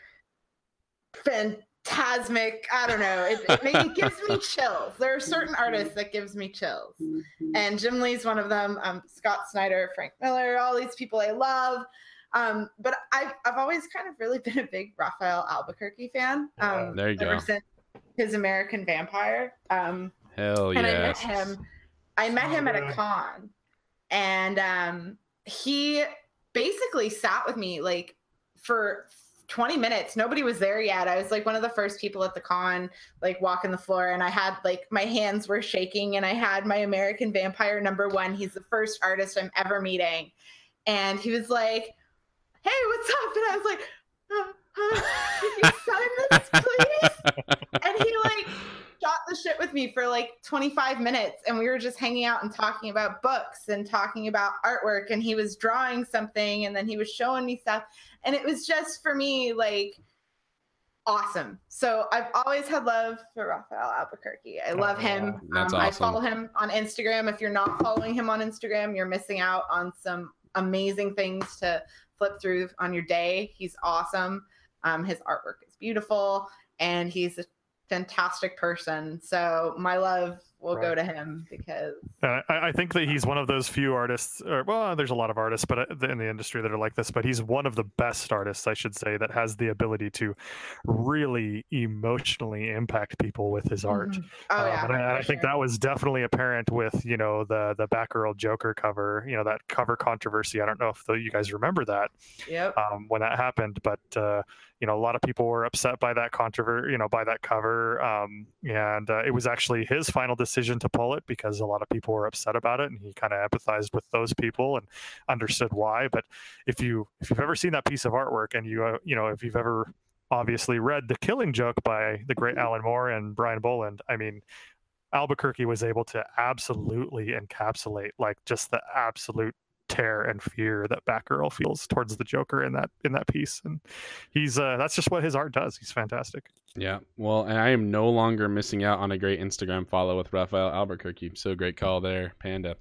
phantasmic. I don't know. It, it, maybe it gives me chills. There are certain artists that gives me chills, and Jim Lee's one of them. Um, Scott Snyder, Frank Miller, all these people I love. Um, but I've I've always kind of really been a big Raphael Albuquerque fan. Um, There you ever go. since his American Vampire. Um, Hell and I met yes. him. I met him at a con, and um, he basically sat with me like for twenty minutes. Nobody was there yet. I was like one of the first people at the con, like walking the floor, and I had like my hands were shaking, and I had my American Vampire number one. He's the first artist I'm ever meeting, and he was like, "Hey, what's up?" And I was like, uh, uh, "Can you sign this, please?" And he like shot the shit with me for like twenty-five minutes, and we were just hanging out and talking about books and talking about artwork, and he was drawing something, and then he was showing me stuff, and it was just for me like awesome. So I've always had love for Raphael Albuquerque. I love him. That's um, I awesome. follow him on Instagram. If you're not following him on Instagram, you're missing out on some amazing things to flip through on your day. He's awesome. Um, his artwork is beautiful, and he's a fantastic person. So my love will go Right. to him because Uh, I, I think that he's one of those few artists, or well, there's a lot of artists, but uh, in the industry that are like this. But he's one of the best artists, I should say, that has the ability to really emotionally impact people with his art. oh Um, yeah, and I, and I for think sure. that was definitely apparent with you know the the Batgirl Joker cover, you know that cover controversy. I don't know if the, you guys remember that Yep. um, when that happened, but uh, you know a lot of people were upset by that controversy, you know, by that cover, um, and uh, it was actually his final decision to pull it because a lot of people were upset about it, and he kind of empathized with those people and understood why. But if you if you've ever seen that piece of artwork, and you uh, you know if you've ever obviously read The Killing Joke by the great Alan Moore and Brian Boland, I mean, Albuquerque was able to absolutely encapsulate like just the absolute terror and fear that Batgirl feels towards the Joker in that in that piece, and he's uh, that's just what his art does. He's fantastic. Yeah, well, and I am no longer missing out on a great Instagram follow with Raphael Albuquerque. So great call there, Panda.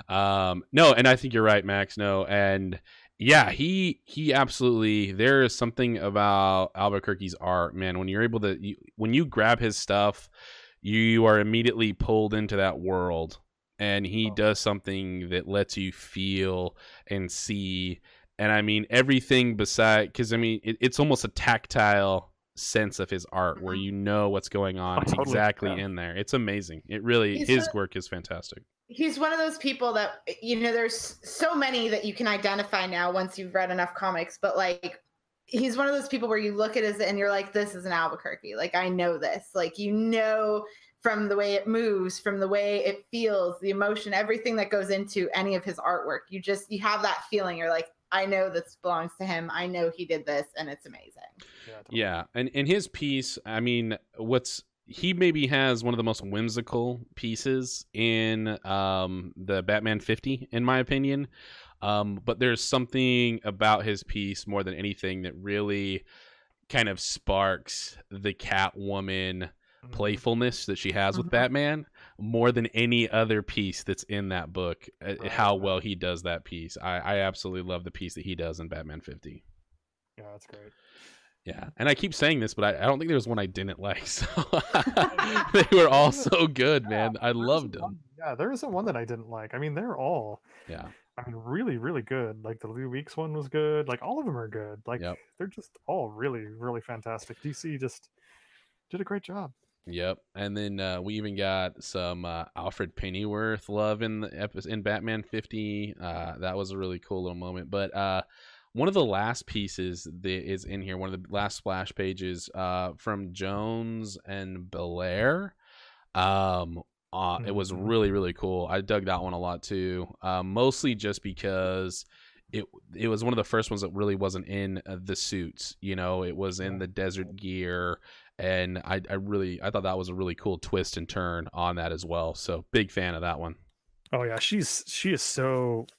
Um, no, and I think you're right, Max. No, and yeah, he he absolutely. There is something about Albuquerque's art, man. When you're able to, you, when you grab his stuff, you are immediately pulled into that world, and he does something that lets you feel and see. And I mean everything beside, because I mean it, it's almost a tactile sense of his art where you know what's going on Oh, totally, exactly yeah. in there. It's amazing. It really, He's his a- work is fantastic. He's one of those people that, you know, there's so many that you can identify now once you've read enough comics, but like he's one of those people where you look at it and you're like, this is an Albuquerque. Like, I know this. Like, you know, from the way it moves, from the way it feels, the emotion, everything that goes into any of his artwork. You just, you have that feeling. You're like, I know this belongs to him. I know he did this, and it's amazing. Yeah, totally. Yeah, and in his piece, I mean, what's he maybe has one of the most whimsical pieces in um, the Batman fifty, in my opinion. Um, but there's something about his piece more than anything that really kind of sparks the Catwoman playfulness that she has with Mhm. Batman more than any other piece that's in that book. uh, Right. How well he does that piece. I, I absolutely love the piece that he does in Batman fifty. Yeah, that's great. Yeah, and I keep saying this, but I, I don't think there was one I didn't like. So they were all so good, man. I There loved isn't them. one- Yeah, there isn't one that I didn't like. I mean, they're all, Yeah, I mean, really, really good. Like the Lou Weeks one was good. Like all of them are good. Like Yep. they're just all really, really fantastic. D C just did a great job. yep. And then uh, we even got some uh, Alfred Pennyworth love in the episode in Batman fifty. Uh, that was a really cool little moment. But uh, one of the last pieces that is in here, one of the last splash pages uh, from Jones and Belair. Um, uh, it was Mhm. really, really cool. I dug that one a lot too. Uh, mostly just because it it was one of the first ones that really wasn't in uh, the suits. You know, it was in Yeah. the desert gear, and I I really I thought that was a really cool twist and turn on that as well. So big fan of that one. Oh yeah, she's she is so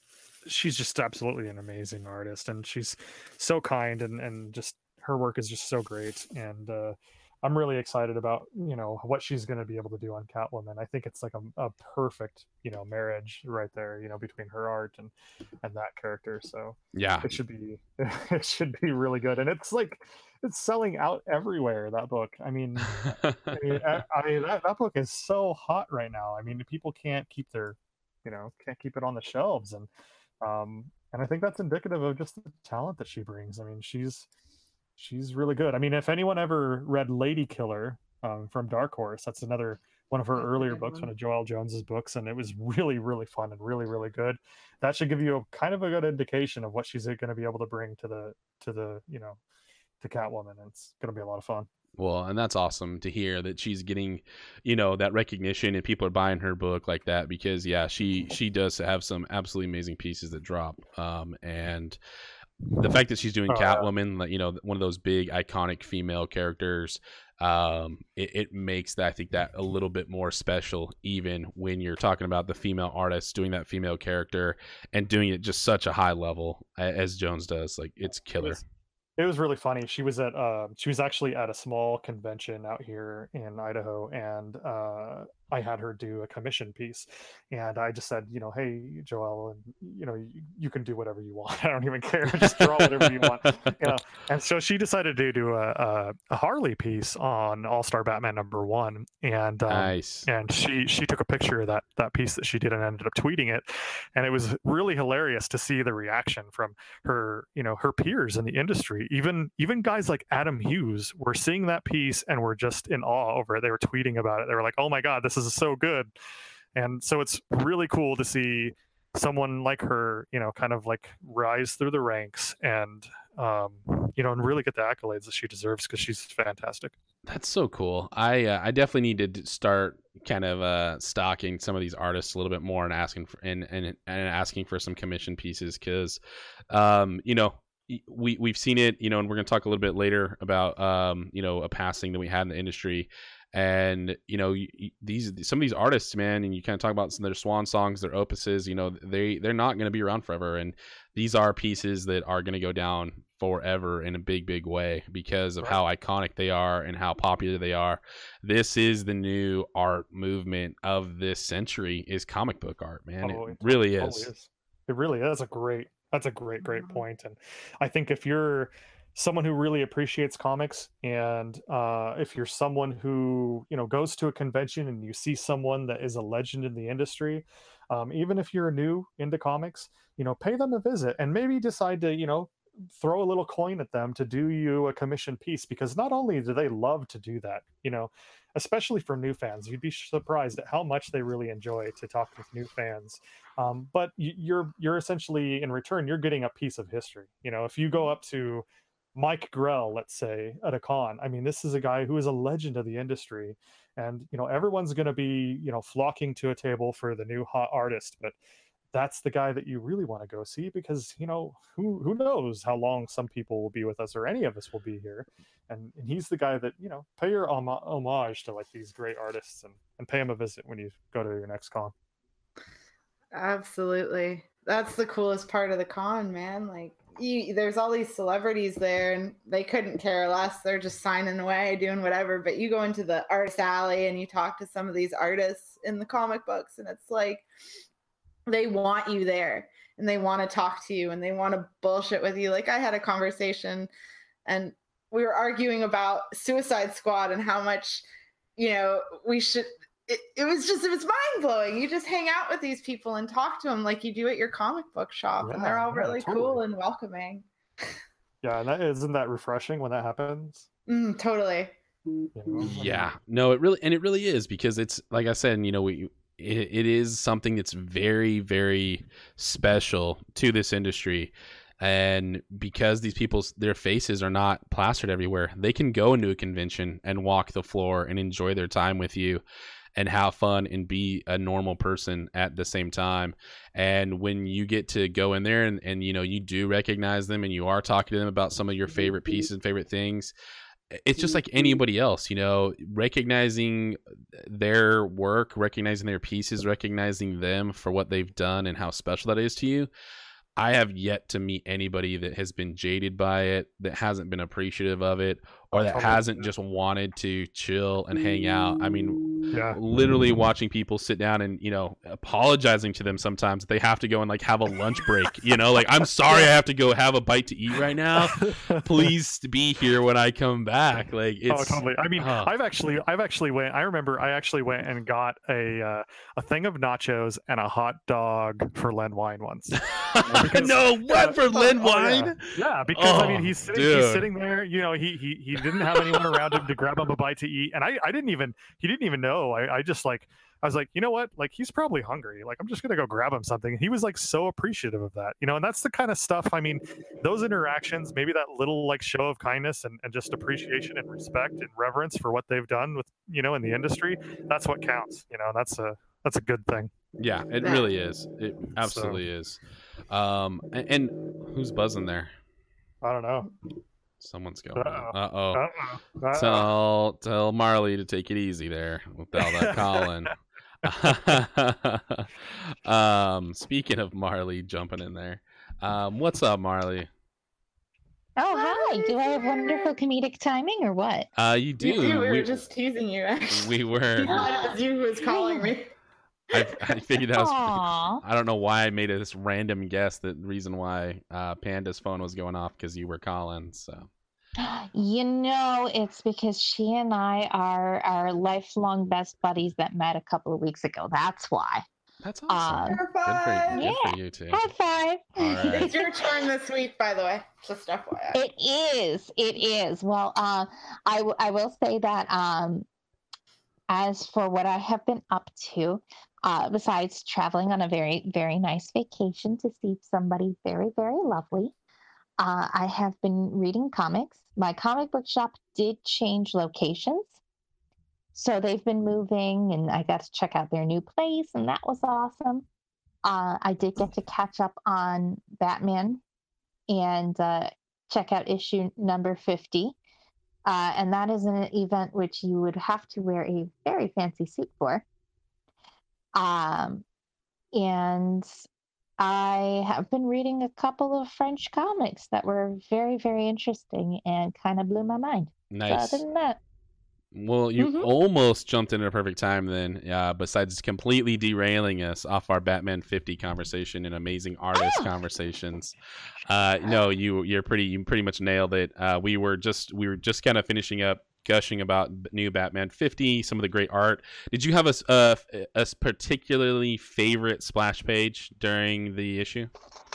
she's just absolutely an amazing artist, and she's so kind, and and just her work is just so great. And uh I'm really excited about, you know, what she's going to be able to do on Catwoman. I think it's like a, a perfect, you know, marriage right there, you know, between her art and and that character. So Yeah, it should be it should be really good. And it's like it's selling out everywhere, that book. I mean, I mean, I, I mean that, that book is so hot right now. I mean, people can't keep their, you know, can't keep it on the shelves, and um, and I think that's indicative of just the talent that she brings. I mean, she's she's really good. I mean, if anyone ever read Lady Killer um, from Dark Horse, that's another one of her That's a earlier good books, one. one of Joelle Jones's books, and it was really, really fun and really, really good. That should give you a kind of a good indication of what she's going to be able to bring to the to the you know to Catwoman. And it's going to be a lot of fun. well, and that's awesome to hear that she's getting, you know, that recognition and people are buying her book like that because yeah, she she does have some absolutely amazing pieces that drop. Um, and the fact that she's doing Oh, yeah. Catwoman, like, you know, one of those big iconic female characters, um, it, it makes that I think that a little bit more special, even when you're talking about the female artist doing that female character and doing it just such a high level a- as Jones does. Like it's It killer. was, it was really funny. She was at uh, she was actually at a small convention out here in Idaho, and uh, I had her do a commission piece, and I just said, you know, hey, Joelle, and you know, you, you can do whatever you want. I don't even care. Just draw whatever you want. You know. And so she decided to do a, a, a Harley piece on All Star Batman number one, and um, Nice. and she she took a picture of that that piece that she did and ended up tweeting it, and it was really hilarious to see the reaction from her, you know, her peers in the industry. Even even guys like Adam Hughes were seeing that piece and were just in awe over it. They were tweeting about it. They were like, "Oh my god, this is so good!" And so it's really cool to see someone like her, you know, kind of like rise through the ranks and um, you know, and really get the accolades that she deserves because she's fantastic. That's so cool. I uh, I definitely need to start kind of uh, stalking some of these artists a little bit more and asking for and and, and asking for some commission pieces because, um, you know, we we've seen it, you know, and we're gonna talk a little bit later about um, you know, a passing that we had in the industry. And you know these some of these artists, man, and you kind of talk about some of their swan songs, their opuses. You know they they're not going to be around forever, and these are pieces that are going to go down forever in a big, big way because of Right. how iconic they are and how popular they are. This is the new art movement of this century: is comic book art, man. Oh, It it really totally is. is. It really is a great. That's a great, great point. And I think if you're someone who really appreciates comics, and uh, if you're someone who you know goes to a convention and you see someone that is a legend in the industry, um, even if you're new into comics, you know, pay them a visit and maybe decide to you know throw a little coin at them to do you a commission piece, because not only do they love to do that, you know, especially for new fans, you'd be surprised at how much they really enjoy to talk with new fans. Um, but y- you're you're essentially in return you're getting a piece of history. You know, if you go up to Mike Grell, let's say, at a con, I mean, this is a guy who is a legend of the industry, and you know everyone's going to be you know flocking to a table for the new hot artist, but that's the guy that you really want to go see, because you know who who knows how long some people will be with us, or any of us will be here, and, and he's the guy that, you know, pay your hom- homage to like these great artists, and, and pay him a visit when you go to your next con. Absolutely. That's the coolest part of the con, man. Like, you, there's all these celebrities there, and they couldn't care less. They're just signing away, doing whatever. But you go into the artist alley and you talk to some of these artists in the comic books, and it's like they want you there, and they want to talk to you, and they want to bullshit with you. Like, I had a conversation, and we were arguing about Suicide Squad and how much, you know, we should. It, it was just, it was mind blowing. You just hang out with these people and talk to them like you do at your comic book shop, Yeah, and they're all yeah, really totally. cool and welcoming. Yeah, and that isn't that refreshing when that happens. Mm, totally. You know? I mean, Yeah, no, it really, and it really is, because it's like I said, you know, we, it, it is something that's very, very special to this industry. And because these people's, their faces are not plastered everywhere, they can go into a convention and walk the floor and enjoy their time with you and have fun and be a normal person at the same time. And when you get to go in there and, and, you know, you do recognize them and you are talking to them about some of your favorite pieces and favorite things, it's just like anybody else, you know, recognizing their work, recognizing their pieces, recognizing them for what they've done and how special that is to you. I have yet to meet anybody that has been jaded by it, that hasn't been appreciative of it, or that hasn't just wanted to chill and hang out. I mean, yeah, literally watching people sit down and, you know, apologizing to them sometimes that they have to go and like have a lunch break, you know, like, I'm sorry, I have to go have a bite to eat right now. Please be here when I come back. Like, it's, oh, totally. I mean, uh, I've actually, I've actually went. I remember, I actually went and got a uh, a thing of nachos and a hot dog for Len Wein once. Because, no, what, uh, for Len oh, yeah. Wein? Yeah, because I mean, Oh, he's sitting, dude. he's sitting there. You know, he he he didn't have anyone around him to grab him a bite to eat, and I I didn't even he didn't even know. I I just like. I was like, you know what? Like, he's probably hungry. Like, I'm just gonna go grab him something. And he was like so appreciative of that, you know. And that's the kind of stuff. I mean, those interactions, maybe that little like show of kindness and, and just appreciation and respect and reverence for what they've done with, you know, in the industry. That's what counts, you know. And that's a that's a good thing. Yeah, it Yeah. really is. It absolutely is. Um, and, and who's buzzing there? I don't know. Someone's going. Uh-oh. Uh oh. Uh-oh. Uh-oh. Tell tell Marley to take it easy there with all that calling. um, speaking of Marley jumping in there, um, what's up, Marley? Oh, hi. Do I have wonderful comedic timing or what? Uh, you do. You do. We we, were just teasing you, actually. we were. You thought it was you who was calling me. I, I figured that was. Aw. I don't know why I made this random guess. That the reason why uh, Panda's phone was going off because you were calling. So. You know, it's because she and I are our lifelong best buddies that met a couple of weeks ago. That's why. That's awesome. Um, good, for, High good Yeah. for you two. High five. All right. It's your turn this week, by the way. Just F Y I. It is. It is. Well, uh, I, w- I will say that um, as for what I have been up to, uh, besides traveling on a very, very nice vacation to see somebody very, very lovely, uh, I have been reading comics. My comic book shop did change locations. So they've been moving, and I got to check out their new place, and that was awesome. Uh, I did get to catch up on Batman and uh, check out issue number fifty. Uh, and that is an event which you would have to wear a very fancy suit for. Um, and I have been reading a couple of French comics that were very, very interesting and kind of blew my mind. So Nice. other than that, Well, you Mhm. almost jumped in at a perfect time then, uh, besides completely derailing us off our Batman fifty conversation and amazing artist Oh. conversations. Uh, no, you you're pretty you pretty much nailed it. Uh, we were just we were just kind of finishing up gushing about b- new Batman fifty, some of the great art. Did you have a, s- a f- a s- particularly favorite splash page during the issue?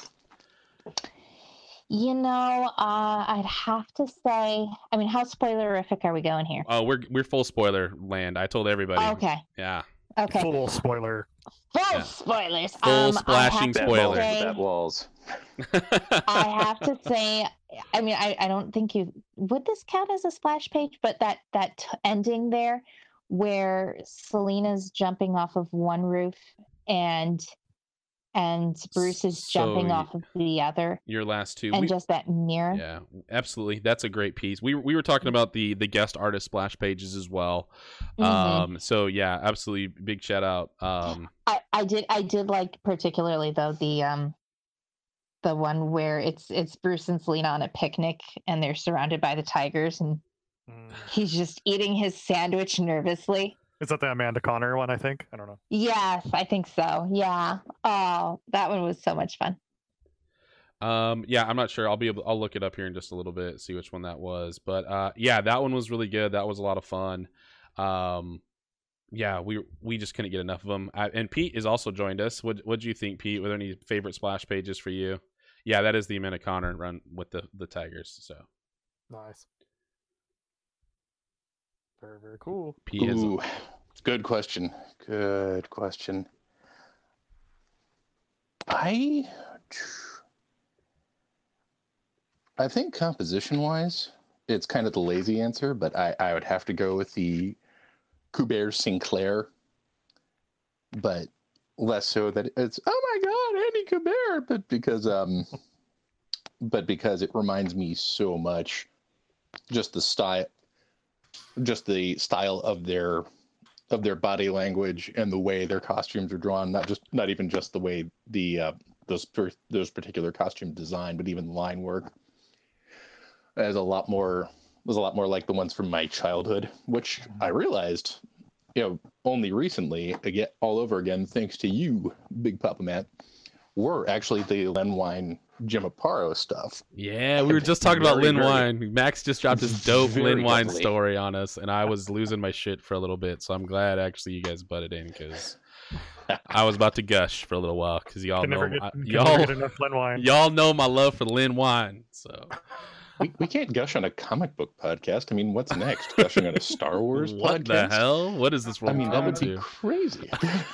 you know, uh, I'd have to say, I mean, how spoilerific are we going here? Oh, we're we're full spoiler land. I told everybody. Okay. Yeah. Okay. Full spoiler. Full Yeah. spoilers. Full Um, I splashing have to spoilers. say- Bat walls. I have to say, I mean, I, I don't think you would this count as a splash page, but that that t- ending there, where Selina's jumping off of one roof and and Bruce is So jumping y- off of the other, Your last two. and We, just that mirror. yeah, absolutely. That's a great piece. We we were talking about the the guest artist splash pages as well. Mhm. Um, so yeah, absolutely. Big shout out. Um, I, I did I did like particularly though the um the one where it's it's Bruce and Selena on a picnic and they're surrounded by the tigers and Mm. he's just eating his sandwich nervously. Is that the Amanda Connor one? I think. I don't know. Yes, I think so. Yeah. Oh, that one was so much fun. Um, yeah, I'm not sure. I'll be able. I'll look it up here in just a little bit, see which one that was. But uh, yeah, that one was really good. That was a lot of fun. Um, yeah, we we just couldn't get enough of them. I, and Pete has also joined us. What what do you think, Pete? Were there any favorite splash pages for you? Yeah, that is the Amanda Connor run with the the Tigers. So Nice. Very very cool. Pete has. Ooh, good question. Good question. I I think composition-wise, it's kind of the lazy answer, but I, I would have to go with the Kubert Sinclair, but less so that it's oh my God, Andy Kubert, but because um, but because it reminds me so much, just the style, just the style of their of their body language and the way their costumes are drawn, not just not even just the way the uh, those per, those particular costume design, but even line work. As a lot more was a lot more like the ones from my childhood, which I realized, you know, only recently, again, all over again, thanks to you, Big Papa Matt, were actually the Len Wein Jim Aparo stuff. Yeah, we were just talking about Very, Lin very- Wine. Max just dropped his dope Very Lin Wine heavily. story on us, and I was losing my shit for a little bit. So I'm glad actually you guys butted in because I was about to gush for a little while because y'all Can know never get, I- can y'all never get enough Len Wein. y'all know my love for Lin Wine. So We, we can't gush on a comic book podcast. I mean, what's next? Gushing on a Star Wars what podcast? the hell? What is this I world mean, that coming would be to? crazy.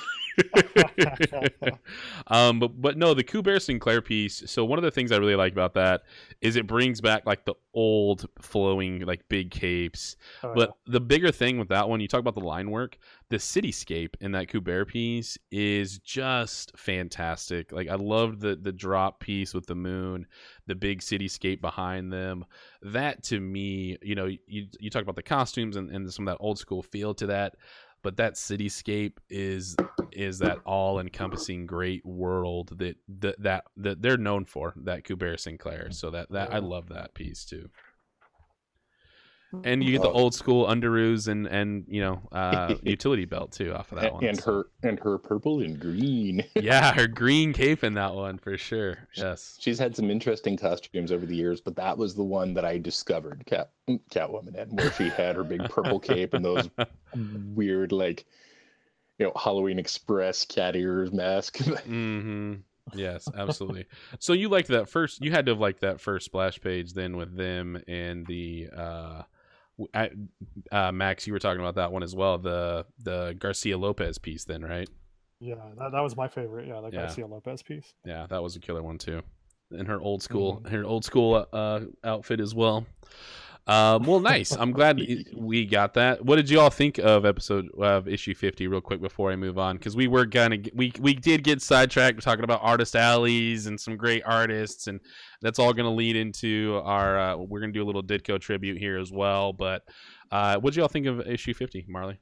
um, but but no, the Kubert Sinclair piece. So one of the things I really like about that is it brings back like the old flowing like big capes. Oh, But the bigger thing with that one, you talk about the line work, the cityscape in that Kubert piece is just fantastic. Like I loved the the drop piece with the moon, the big cityscape behind them. That to me, you know, you you talk about the costumes and, and some of that old school feel to that. But that cityscape is is that all encompassing great world that that, that that they're known for, that Kubert Sinclair. So that, that I love that piece too. And you get the Oh. old school underoos and and you know uh, utility belt too off of that and, one. and So- her and her purple and green. yeah, her green cape in that one for sure. Yes. She's had some interesting costumes over the years, but that was the one that I discovered Cat Catwoman in, where she had her big purple cape and those weird, like, you know, Halloween Express cat ears mask. Mm-hmm. Yes, absolutely. So you liked that first? You had to have liked that first splash page then with them and the. Uh, w- I, uh, Max, you were talking about that one as well. The the Garcia Lopez piece, then, right? Yeah, that, that was my favorite. Yeah, the Yeah. Garcia Lopez piece. Yeah, that was a killer one too. And her old school, her old school uh, outfit as well. Um, well, nice. I'm glad we got that. What did you all think of episode of issue fifty? Real quick before I move on, because we were gonna we we did get sidetracked talking about artist alleys and some great artists, and that's all gonna lead into our. Uh, we're gonna do a little Ditko tribute here as well. But uh, what did y'all think of issue fifty, Marley?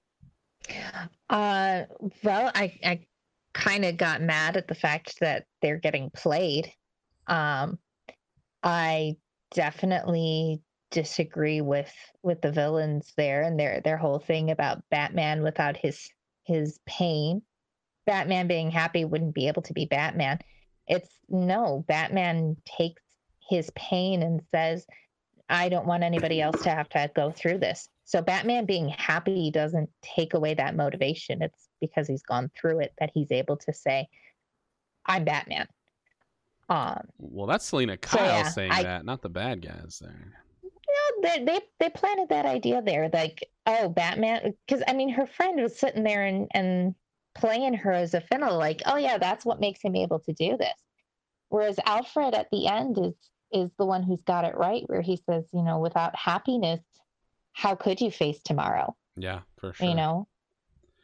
Uh, well, I, I kind of got mad at the fact that they're getting played. Um, I definitely disagree with with the villains there and their their whole thing about Batman without his his pain. Batman being happy wouldn't be able to be Batman. It's no, Batman takes his pain and says, I don't want anybody else to have to go through this. So Batman being happy doesn't take away that motivation. It's because he's gone through it that he's able to say, I'm Batman. Um, Well, that's Selena So, Kyle yeah, saying I- that, not the bad guys there. you know, they, they they planted that idea there, like, oh, Batman, because I mean, her friend was sitting there and and playing her as a fiddle, like, oh yeah, that's what makes him able to do this. Whereas Alfred at the end is is the one who's got it right, where he says, you know, without happiness, how could you face tomorrow? Yeah, for sure. You know,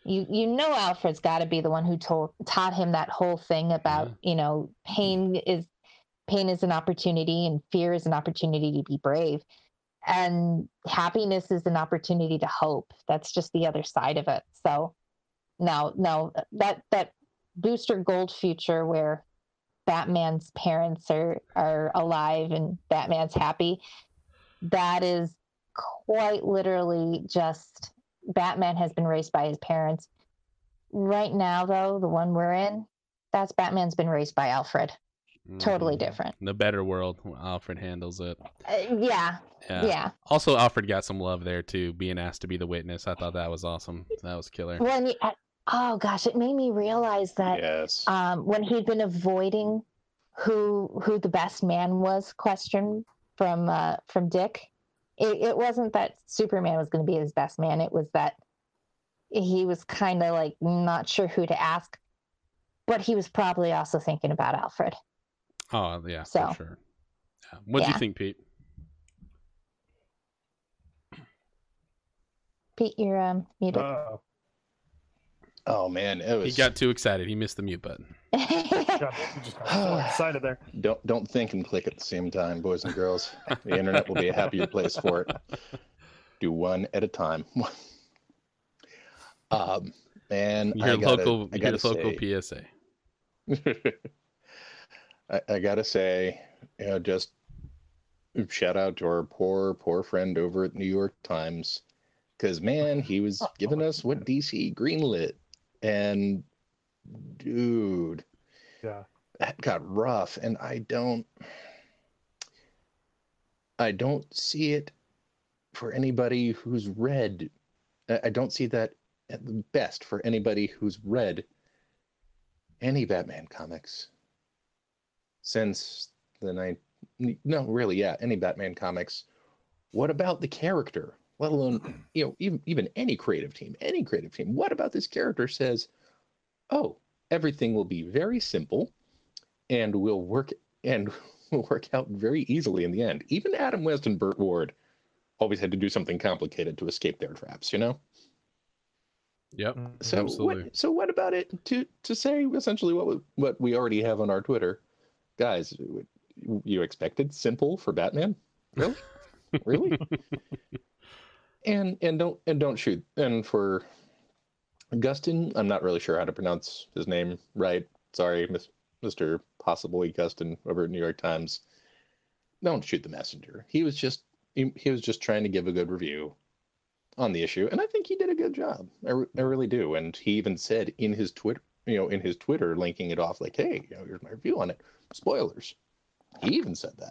You you know Alfred's got to be the one who told taught him that whole thing about, Yeah. you know, pain is pain is an opportunity and fear is an opportunity to be brave. And happiness is an opportunity to hope. That's just the other side of it. So now now that that Booster Gold future where Batman's parents are are alive and Batman's happy, that is quite literally just Batman has been raised by his parents. Right now, though, the one we're in, that's Batman's been raised by Alfred. Totally Mhm. different. The better world, Alfred handles it. Uh, yeah, Yeah. yeah. Also, Alfred got some love there too, being asked to be the witness. I thought that was awesome. That was killer. When you, uh, oh gosh, it made me realize that Yes. um, when he'd been avoiding who who the best man was question from uh, from Dick, it, it wasn't that Superman was going to be his best man. It was that he was kind of like not sure who to ask, but he was probably also thinking about Alfred. Oh yeah, So, for sure. Yeah. What do yeah. you think, Pete? Pete, you're um, muted. Uh, Oh man, it He was. got too excited. He missed the mute button. God, you just got so excited there. Don't don't think and click at the same time, boys and girls. The internet will be a happier place for it. Do one at a time. um, man, Your I gotta, local, I your gotta local say, P S A. I, I gotta say, you know, just shout out to our poor, poor friend over at New York Times, because man, he was giving us what D C greenlit, and dude, Yeah. that got rough, and I don't, I don't see it for anybody who's read. I I don't see that at the best for anybody who's read any Batman comics since the night. No, really, yeah, any Batman comics. What about the character? Let alone, you know, even even any creative team, any creative team. What about this character says, "Oh, everything will be very simple, and will work and will work out very easily in the end." Even Adam West and Burt Ward always had to do something complicated to escape their traps, you know. Yep. So Absolutely. what? So what about it to to say essentially what we, what we already have on our Twitter, guys? You expected simple for Batman? Really? Really? and and don't and don't shoot. And for Gustin, I'm not really sure how to pronounce his name right. Sorry, Mister Possibly Gustin over at New York Times. Don't shoot the messenger. He was just he, he was just trying to give a good review on the issue, and I think he did a good job. I, re- I really do. And he even said in his Twitter, you know, in his Twitter, linking it off like, "Hey, you know, here's my review on it. Spoilers." He even said that.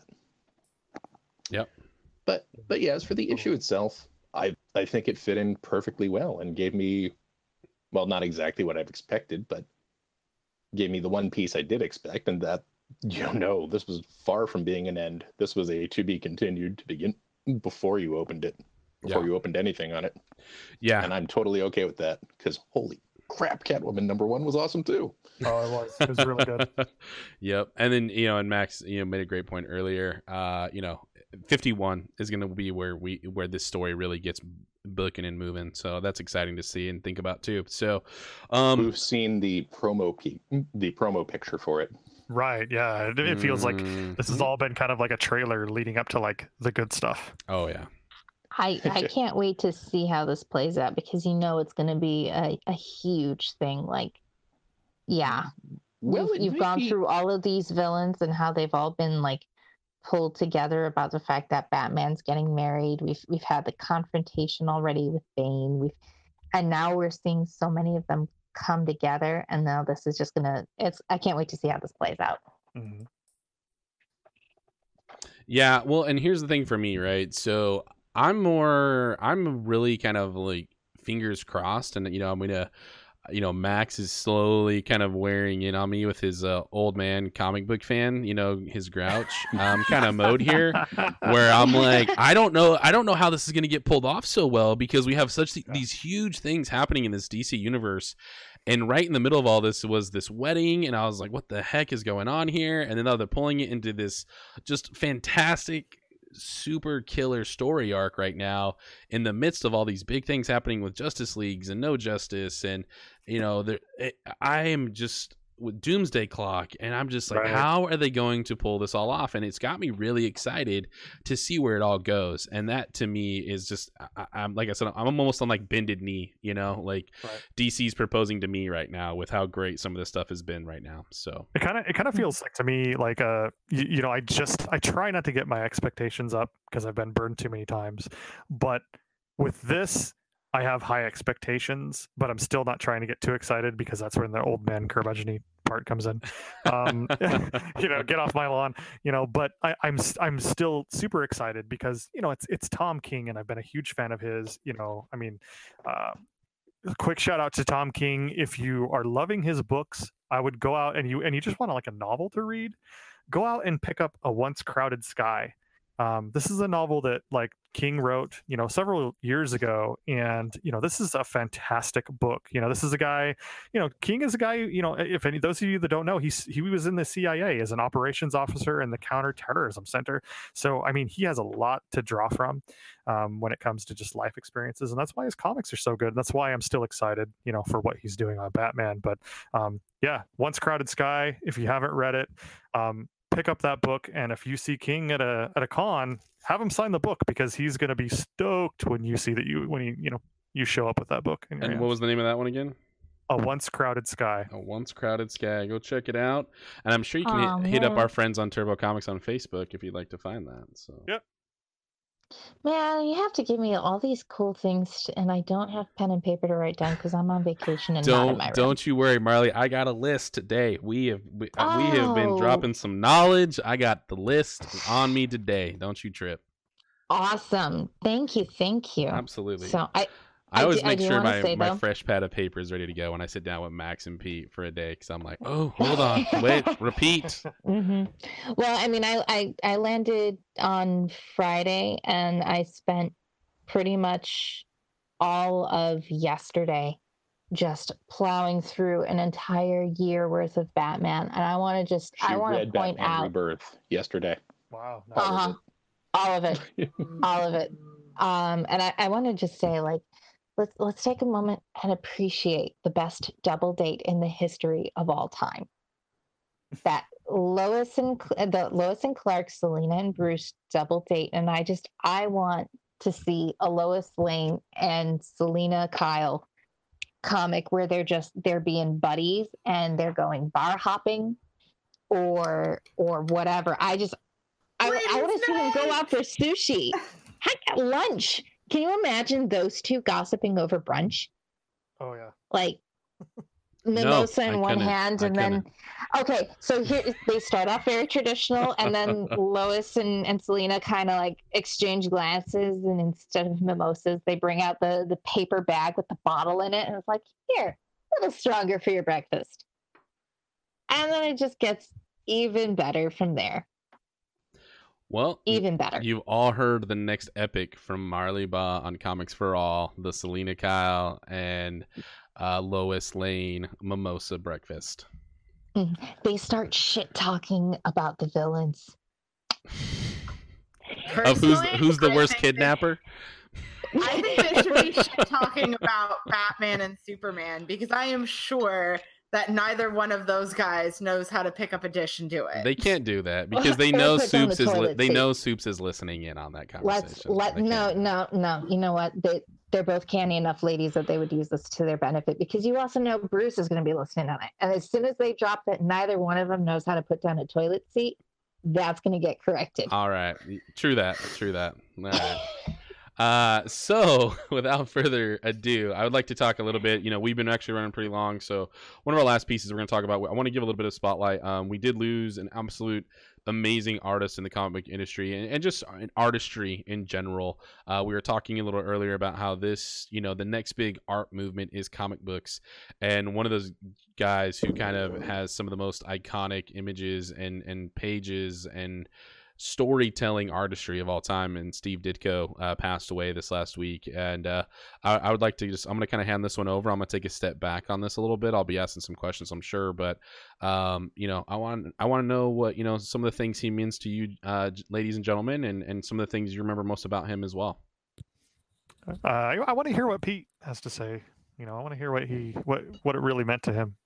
Yep. But but yeah, as for the issue itself, I I think it fit in perfectly well and gave me, well, not exactly what I've expected, but gave me the one piece I did expect, and that, you know, this was far from being an end. This was a to be continued to begin before you opened it, before Yeah. you opened anything on it. Yeah. And I'm totally okay with that, because holy crap, Catwoman number one was awesome too. Oh, it was. It was really good. Yep. And then, you know, and Max, you know, made a great point earlier. Uh, you know, fifty-one is going to be where we where this story really gets booking and moving. So that's exciting to see and think about too. So, um, We've seen the promo pe- the promo picture for it. Right. Yeah. It, it feels like mm, this has all been kind of like a trailer leading up to like the good stuff. Oh yeah. I, I can't wait to see how this plays out because you know it's going to be a, a huge thing. Like, yeah, Well, you've, it you've might gone be- through all of these villains and how they've all been like pulled together about the fact that Batman's getting married. We've we've had the confrontation already with Bane. We've and now we're seeing so many of them come together. And now this is just gonna. It's I can't wait to see how this plays out. Mm-hmm. Yeah, well, and here's the thing for me, right? So I'm more, I'm really kind of like fingers crossed, and you know, I'm gonna, you know, Max is slowly kind of wearing in on me with his uh, old man comic book fan, you know, his grouch um, kind of mode here, where I'm like, I don't know, I don't know how this is gonna get pulled off so well because we have such th- these huge things happening in this D C universe. And right in the middle of all this was this wedding, and I was like, what the heck is going on here? And then now they're pulling it into this just fantastic super killer story arc right now in the midst of all these big things happening with Justice Leagues and No Justice, and you know, there, it, I am just with Doomsday Clock, and I'm just like, Right. how are they going to pull this all off? And it's got me really excited to see where it all goes. And that to me is just, I, I'm like I said, I'm almost on like bended knee, you know, like Right. D C's proposing to me right now with how great some of this stuff has been right now. So It kind of it kind of feels like to me like uh you, you know I just I try not to get my expectations up because I've been burned too many times, but with this I have high expectations, but I'm still not trying to get too excited because that's when the old man curmudgeon part comes in. Um, you know, get off my lawn. You know, but I, I'm s- I'm still super excited because you know it's it's Tom King and I've been a huge fan of his. You know, I mean. Uh, quick shout out to Tom King. If you are loving his books, I would go out and you and you just want like a novel to read, go out and pick up A Once Crowded Sky. Um, this is a novel that like King wrote, you know, several years ago, and you know this is a fantastic book. You know, this is a guy, you know, King is a guy. You know, if any those of you that don't know, he's he was in the C I A as an operations officer in the Counterterrorism Center. So I mean, he has a lot to draw from um, when it comes to just life experiences, and that's why his comics are so good. And that's why I'm still excited, you know, for what he's doing on Batman. But um, yeah, Once Crowded Sky. If you haven't read it. Um, pick up that book, and if you see King at a at a con, have him sign the book because he's going to be stoked when you see that you when you you know you show up with that book in your and hands. what was the name of that one again? A Once Crowded Sky. A Once Crowded Sky. Go check it out. And I'm sure you can Aw, hit, hit up man. our friends on Turbo Comics on Facebook if you'd like to find that. So Yep. Man, you have to give me all these cool things, and I don't have pen and paper to write down because I'm on vacation and not in don't my room. don't you worry, Marley. I got a list today. We have we, uh, we have been Oh. dropping some knowledge. I got the list on me today. Don't you trip. Awesome. Thank you. Thank you. Absolutely. So I, I I always do- I make do sure wanna my, say, my though- fresh pad of paper is ready to go when I sit down with Max and Pete for a day because I'm like, oh, hold on, wait, repeat. hmm Well, I mean, I, I I landed on Friday, and I spent pretty much all of yesterday just plowing through an entire year worth of Batman, and I want to just She I want to read point Batman out Rebirth yesterday. Wow. All of uh-huh, all of it, all of it. Um, and I, I want to just say, like, let's let's take a moment and appreciate the best double date in the history of all time. That Lois and Cl- the Lois and Clark, Selena and Bruce double date, and I just I want to see a Lois Lane and Selena Kyle comic where they're just they're being buddies and they're going bar hopping or or whatever. I just I, I want to see them go out for sushi. Heck, at lunch. Can you imagine those two gossiping over brunch? Oh yeah. Like mimosa I in one couldn't. hand, I and then okay, so here they start off very traditional, and then Lois and, and Selena kind of like exchange glances, and instead of mimosas, they bring out the the paper bag with the bottle in it, and it's like, here, a little stronger for your breakfast. And then it just gets even better from there. Well, Even better. you've all heard the next epic from Marley Ba on Comics for All, the Selena Kyle and uh, Lois Lane mimosa breakfast. They start shit talking about the villains. Of who's Personally, who's the I worst think they- kidnapper? I think they should be shit talking about Batman and Superman because I am sure that neither one of those guys knows how to pick up a dish and do it. They can't do that because they Or know put down the Soups is li- toilet they seat. know Soups is listening in on that conversation. Let's let They no can't. no no. You know what? They they're both canny enough ladies that they would use this to their benefit because you also know Bruce is going to be listening on it. And as soon as they drop that neither one of them knows how to put down a toilet seat, that's going to get corrected. All right, true that, true that. All right. Uh, so without further ado, I would like to talk a little bit. You know, we've been actually running pretty long, so one of our last pieces we're going to talk about. I want to give a little bit of spotlight. Um, we did lose an absolute amazing artist in the comic book industry and, and just an artistry in general. Uh, we were talking a little earlier about how this, you know, the next big art movement is comic books, and one of those guys who kind of has some of the most iconic images and and pages and storytelling artistry of all time. And Steve Ditko uh, passed away this last week. And uh, I, I would like to just, I'm going to kind of hand this one over. I'm going to take a step back on this a little bit. I'll be asking some questions, I'm sure. But, um, you know, I want I want to know what, you know, some of the things he means to you, uh, ladies and gentlemen, and, and some of the things you remember most about him as well. Uh, I, I want to hear what Pete has to say. You know, I want to hear what he what what it really meant to him.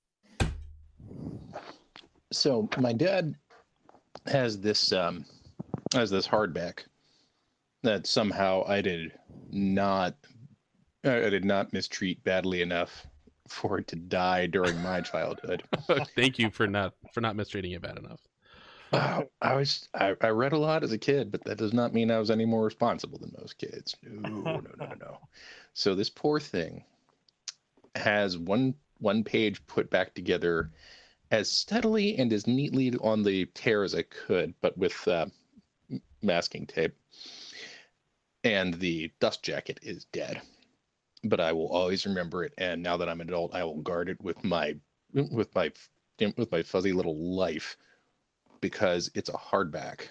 So my dad has this um, has this hardback that somehow I did not I did not mistreat badly enough for it to die during my childhood. Thank you for not for not mistreating it bad enough. Uh, I was I, I read a lot as a kid, but that does not mean I was any more responsible than most kids. No, no, no, no, no. So this poor thing has one one page put back together as steadily and as neatly on the tear as I could, but with uh, masking tape. And the dust jacket is dead, but I will always remember it. And now that I'm an adult, I will guard it with my with my with my fuzzy little life, because it's a hardback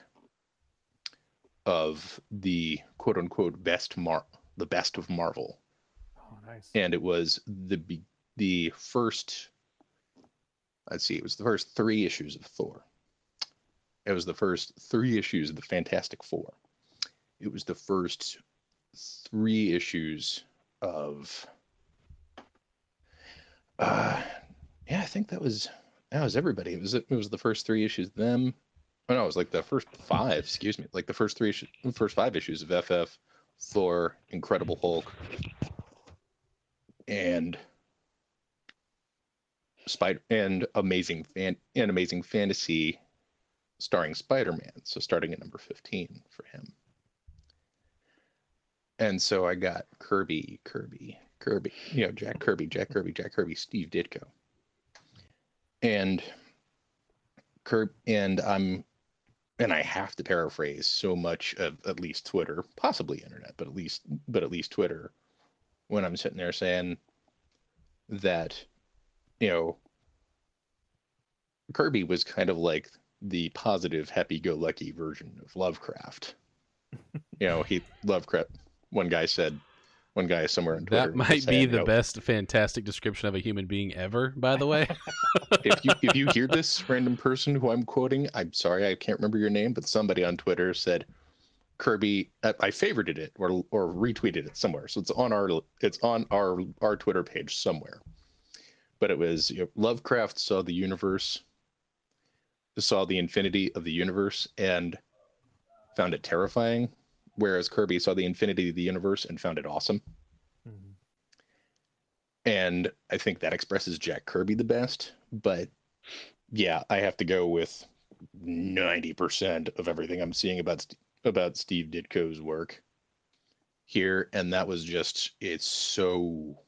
of the quote unquote best Mar the best of Marvel. Oh, nice. And it was the the first. Let's see, it was the first three issues of Thor. It was the first three issues of the Fantastic Four. It was the first three issues of. Uh, yeah, I think that was that was everybody. It was it was the first three issues of them. Oh no, it was like the first five. Excuse me, like the first three issues, first five issues of F F, Thor, Incredible Hulk, and. Spider and amazing fan and amazing fantasy starring Spider-Man, so starting at number fifteen for him. And so I got Kirby, Kirby, Kirby, you know, Jack Kirby, Jack Kirby, Jack Kirby, Steve Ditko. And Kirby, and I'm and I have to paraphrase so much of at least Twitter, possibly internet, but at least but at least Twitter, when I'm sitting there saying that, you know, Kirby was kind of like the positive, happy-go-lucky version of Lovecraft. You know, he Lovecraft. One guy said, one guy somewhere on Twitter. That might saying, be the you know, best, fantastic description of a human being ever. By the way, if you if you hear this random person who I'm quoting, I'm sorry, I can't remember your name, but somebody on Twitter said Kirby. I, I favorited it or or retweeted it somewhere, so it's on our it's on our our Twitter page somewhere. But it was, you know, Lovecraft saw the universe, saw the infinity of the universe, and found it terrifying, whereas Kirby saw the infinity of the universe and found it awesome. Mm-hmm. And I think that expresses Jack Kirby the best. But yeah, I have to go with ninety percent of everything I'm seeing about about Steve Ditko's work here, and that was just, it's so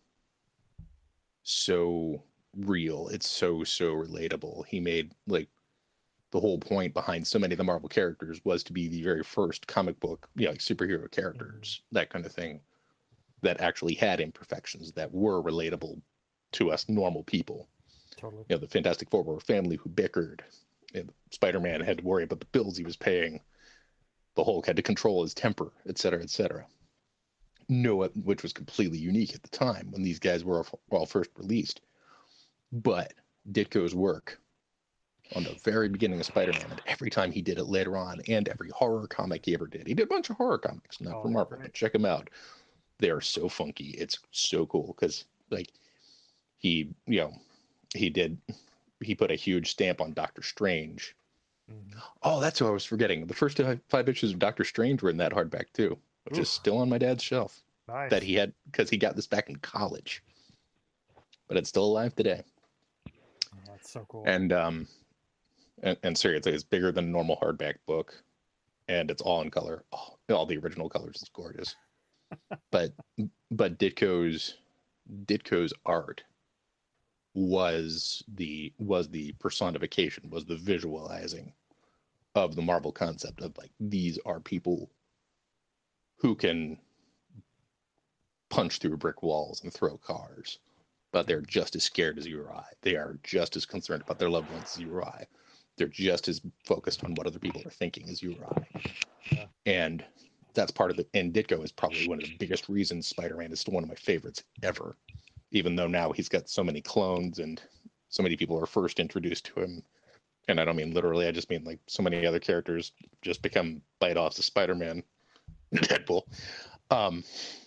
so real. It's so so relatable. He made, like, the whole point behind so many of the Marvel characters was to be the very first comic book, you know, like superhero characters, mm-hmm. that kind of thing, that actually had imperfections that were relatable to us normal people. Totally. You know, the Fantastic Four were a family who bickered. You know, Spider-Man had to worry about the bills he was paying. The Hulk had to control his temper, et cetera, et cetera. No, which was completely unique at the time when these guys were all first released. But Ditko's work on the very beginning of Spider-Man, and every time he did it later on, and every horror comic he ever did. He did a bunch of horror comics, not oh, for Marvel, right. but check them out. They are so funky. It's so cool because, like, he, you know, he did, he put a huge stamp on Doctor Strange. Mm-hmm. Oh, that's what I was forgetting. The first five issues of Doctor Strange were in that hardback too, which Oof. is still on my dad's shelf. Nice. That he had, because he got this back in college, but it's still alive today. Oh, that's so cool. And um, and, and seriously, it's bigger than a normal hardback book, and it's all in color. Oh, all the original colors is gorgeous. but but Ditko's Ditko's art was the was the personification, was the visualizing of the Marvel concept of, like, these are people who can punch through brick walls and throw cars, but they're just as scared as you or I. They are just as concerned about their loved ones as you or I. they're just as focused on what other people are thinking as you or I. Yeah. And that's part of the, and Ditko is probably one of the biggest reasons Spider-Man is still one of my favorites ever, even though now he's got so many clones and so many people are first introduced to him. And I don't mean literally, I just mean like so many other characters just become bite-offs of Spider-Man and Deadpool. Um,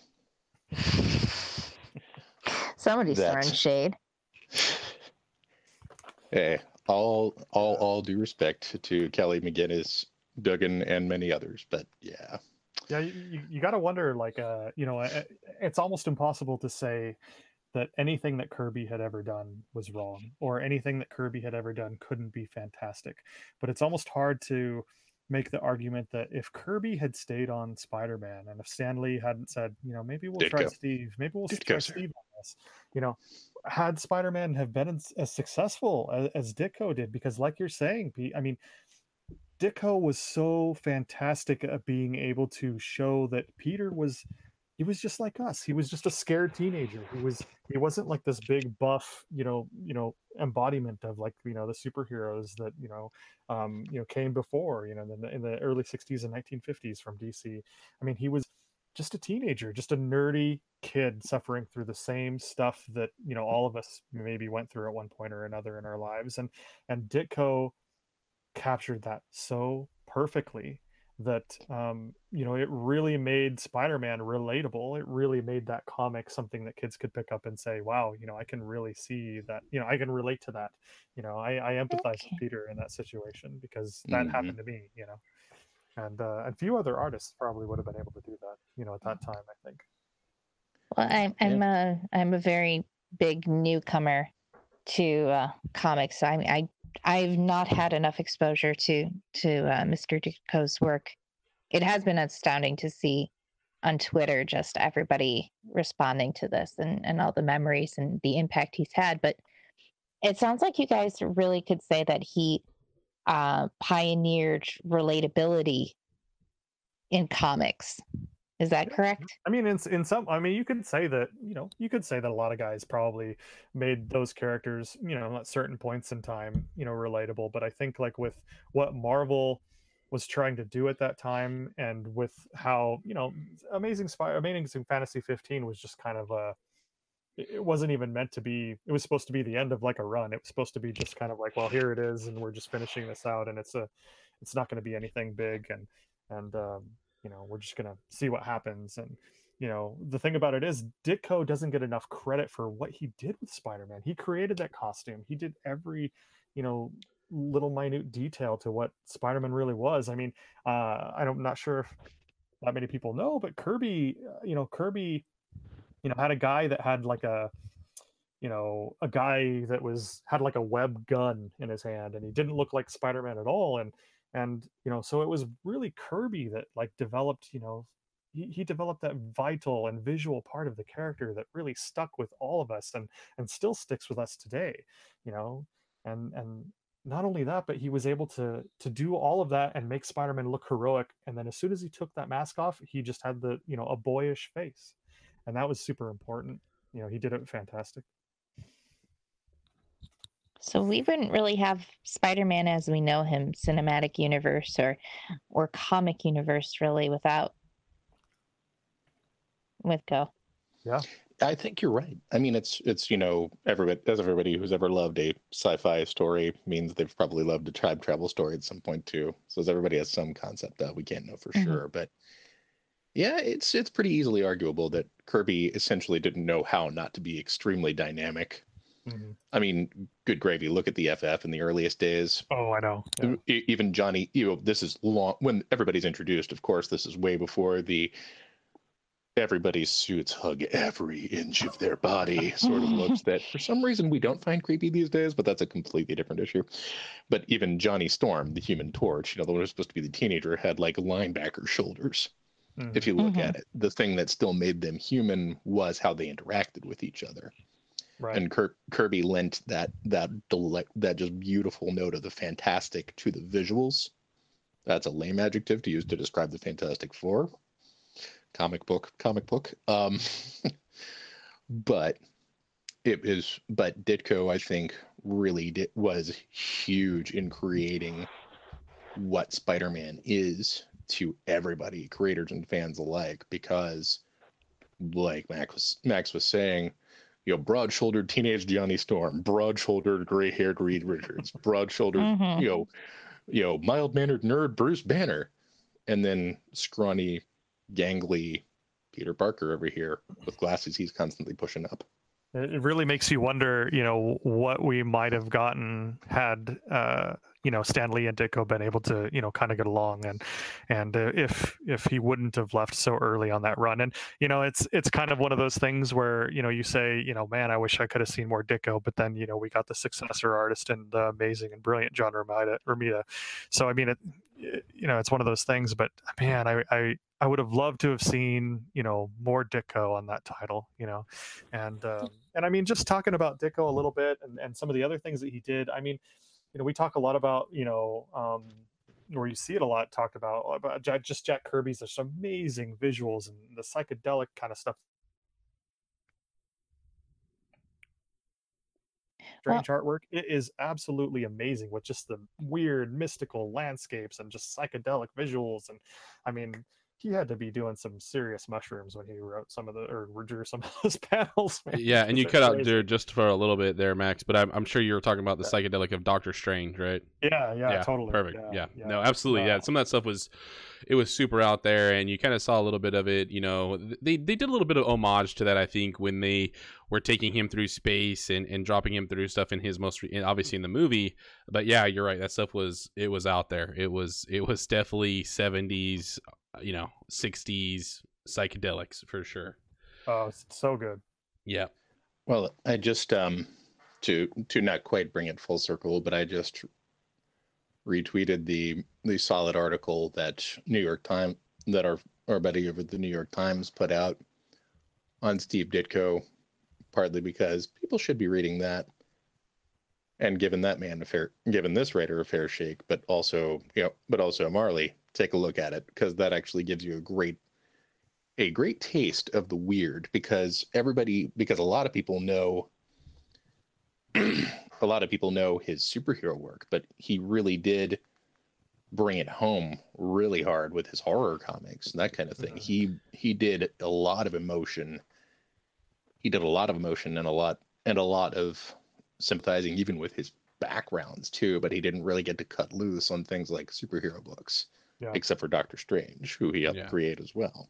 Somebody's that- throwing shade. Hey, all all all due respect to Kelly McGinnis, Duggan, and many others, but yeah. Yeah, you, you, you got to wonder, like, uh, you know, it, it's almost impossible to say that anything that Kirby had ever done was wrong, or anything that Kirby had ever done couldn't be fantastic. But it's almost hard to make the argument that if Kirby had stayed on Spider-Man, and if Stan Lee hadn't said, you know, maybe we'll Ditko. try Steve, maybe we'll Ditko, try sir. Steve on this, you know, had Spider-Man have been as, as successful as, as Ditko did, because like you're saying, Pete, I mean, Ditko was so fantastic at being able to show that Peter was, he was just like us. He was just a scared teenager. He was, he wasn't like this big buff, you know, you know, embodiment of like, you know, the superheroes that, you know, um, you know, came before, you know, in the, in the early sixties and nineteen fifties from D C. I mean, he was just a teenager, just a nerdy kid suffering through the same stuff that, you know, all of us maybe went through at one point or another in our lives. And, and Ditko captured that so perfectly that um you know, it really made Spider-Man relatable. It really made that comic something that kids could pick up and say, wow, you know, I can really see that, you know, I can relate to that, you know, i, I empathize Okay. with Peter in that situation, because that Mhm. happened to me, you know. And uh and few other artists probably would have been able to do that, you know, at that time, I think. Well, I'm I'm a I'm a very big newcomer to uh, comics. I mean, I I've not had enough exposure to to uh, Mister Ditko's work. It has been astounding to see on Twitter just everybody responding to this, and and all the memories and the impact he's had. But it sounds like you guys really could say that he uh, pioneered relatability in comics. Is that correct? I mean, in in some, I mean, you could say that, you know, you could say that a lot of guys probably made those characters, you know, at certain points in time, you know, relatable. But I think like with what Marvel was trying to do at that time, and with how, you know, Amazing Spy, Amazing Fantasy fifteen was just kind of a, it wasn't even meant to be. It was supposed to be the end of like a run. It was supposed to be just kind of like, well, here it is, and we're just finishing this out, and it's a, it's not going to be anything big, and and um, you know, we're just gonna see what happens. And you know, the thing about it is, Ditko doesn't get enough credit for what he did with Spider-Man. He created that costume. He did every, you know, little minute detail to what Spider-Man really was. I mean, uh, I'm not sure if that many people know, but Kirby, uh, you know, Kirby, you know, had a guy that had like a, you know, a guy that was had like a web gun in his hand, and he didn't look like Spider-Man at all. And and you know, so it was really Kirby that like developed, you know, he, he developed that vital and visual part of the character that really stuck with all of us, and and still sticks with us today, you know. And and not only that, but he was able to to do all of that and make Spider-Man look heroic. And then as soon as he took that mask off, he just had the, you know, a boyish face, and that was super important. You know, he did it fantastic. So we wouldn't really have Spider-Man as we know him, cinematic universe or or comic universe, really, without with Go. Yeah. I think you're right. I mean, it's it's you know, everybody, as everybody who's ever loved a sci-fi story means they've probably loved a time travel story at some point too. So as everybody has some concept that we can't know for Mhm. sure, but yeah, it's it's pretty easily arguable that Kirby essentially didn't know how not to be extremely dynamic. Mm-hmm. I mean, good gravy. Look at the F F in the earliest days. Oh, I know. Yeah. E- Even Johnny, you know, this is long when everybody's introduced. Of course, this is way before the everybody's suits hug every inch of their body sort of looks that for some reason we don't find creepy these days, but that's a completely different issue. But even Johnny Storm, the Human Torch, you know, the one who's supposed to be the teenager, had like linebacker shoulders. Mhm. If you look Mhm. at it, the thing that still made them human was how they interacted with each other. Right. And Kir- Kirby lent that that deli- that just beautiful note of the fantastic to the visuals. That's a lame adjective to use to describe the Fantastic Four. Comic book, comic book. Um, but it is, but Ditko, I think, really did, was huge in creating what Spider-Man is to everybody, creators and fans alike, because like Max was, Max was saying, you know, broad-shouldered teenage Johnny Storm, broad-shouldered gray-haired Reed Richards, broad-shouldered, Mhm. you know, you know, mild-mannered nerd Bruce Banner, and then scrawny, gangly Peter Parker over here with glasses he's constantly pushing up. It really makes you wonder, you know, what we might have gotten had, uh, you know, Stan Lee and Ditko been able to, you know, kind of get along, and and uh, if if he wouldn't have left so early on that run. And you know, it's it's kind of one of those things where, you know, you say, you know, man, I wish I could have seen more Ditko, but then, you know, we got the successor artist and the amazing and brilliant John Romita. Romita. So I mean, it, it, you know, it's one of those things. But man, I I I would have loved to have seen, you know, more Ditko on that title, you know, and um, and I mean, just talking about Ditko a little bit, and, and some of the other things that he did. I mean, you know, we talk a lot about, you know, um, or you see it a lot talked about about just Jack Kirby's just amazing visuals and the psychedelic kind of stuff. Strange well, artwork. It is absolutely amazing with just the weird mystical landscapes and just psychedelic visuals. And I mean, he had to be doing some serious mushrooms when he wrote some of the or drew some of those panels. Man. Yeah, and you cut crazy. out there just for a little bit there, Max. But I'm, I'm sure you were talking about the yeah. psychedelic of Doctor Strange, right? Yeah, yeah, yeah totally. Perfect. Yeah, yeah. yeah. no, absolutely. Uh, yeah, some of that stuff was, it was super out there, and you kind of saw a little bit of it. You know, they they did a little bit of homage to that, I think, when they were taking him through space and, and dropping him through stuff in his most, obviously in the movie. But yeah, you're right. That stuff was, it was out there. It was, it was definitely seventies. You know, sixties psychedelics for sure. Oh, it's so good. Yeah. Well, I just um to to not quite bring it full circle, but I just retweeted the the solid article that New York Times that our our buddy over at the New York Times put out on Steve Ditko, partly because people should be reading that and giving that man a fair, giving this writer a fair shake, but also, you know, but also Marley, take a look at it, because that actually gives you a great, a great taste of the weird, because everybody, because a lot of people know, a lot of people know his superhero work, but he really did bring it home really hard with his horror comics and that kind of thing. Mm-hmm. He, he did a lot of emotion. He did a lot of emotion and a lot, and a lot of sympathizing even with his backgrounds too, but he didn't really get to cut loose on things like superhero books, yeah. except for Doctor Strange, who he helped yeah. create as well.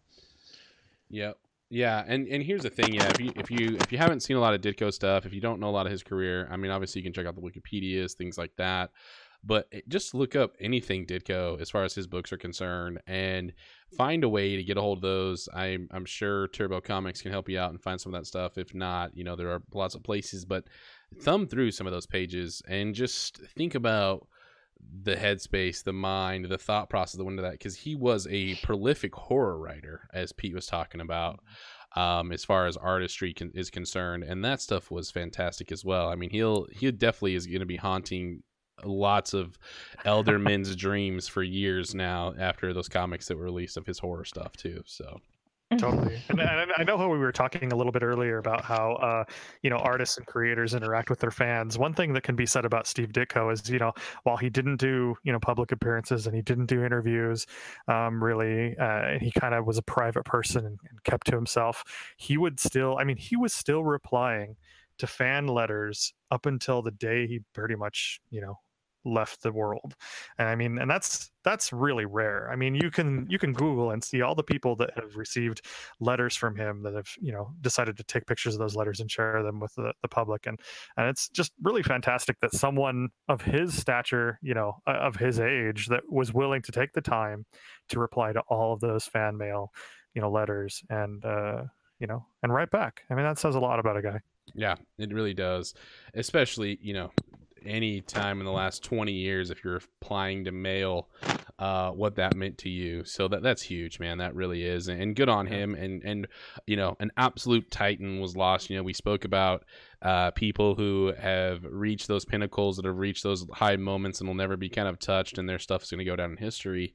Yep. Yeah, and and here's the thing, yeah, if you if you if you haven't seen a lot of Ditko stuff, if you don't know a lot of his career, I mean, obviously you can check out the Wikipedias, things like that, but just look up anything Ditko as far as his books are concerned and find a way to get a hold of those. I'm I'm sure Turbo Comics can help you out and find some of that stuff. If not, you know, there are lots of places, but thumb through some of those pages and just think about the headspace, the mind, the thought process that went into that, because he was a prolific horror writer, as Pete was talking about, um, as far as artistry con- is concerned, and that stuff was fantastic as well. I mean, he'll he definitely is going to be haunting lots of elder men's dreams for years now after those comics that were released of his horror stuff too. So. Totally. And, and I know how we were talking a little bit earlier about how, uh, you know, artists and creators interact with their fans. One thing that can be said about Steve Ditko is, you know, while he didn't do, you know, public appearances and he didn't do interviews, um, really, uh, he kind of was a private person and, and kept to himself. He would still, I mean, he was still replying to fan letters up until the day he pretty much, you know, left the world. And I mean, and that's that's really rare. I mean, you can you can Google and see all the people that have received letters from him that have, you know, decided to take pictures of those letters and share them with the, the public. And and it's just really fantastic that someone of his stature, you know, of his age, that was willing to take the time to reply to all of those fan mail, you know, letters and uh you know, and write back. I mean, that says a lot about a guy. Yeah, it really does. Especially, you know, any time in the last twenty years, if you're applying to mail, uh, what that meant to you. So that that's huge, man. That really is. And good on him. And, and, you know, an absolute titan was lost. You know, we spoke about uh, people who have reached those pinnacles, that have reached those high moments and will never be kind of touched, and their stuff is going to go down in history.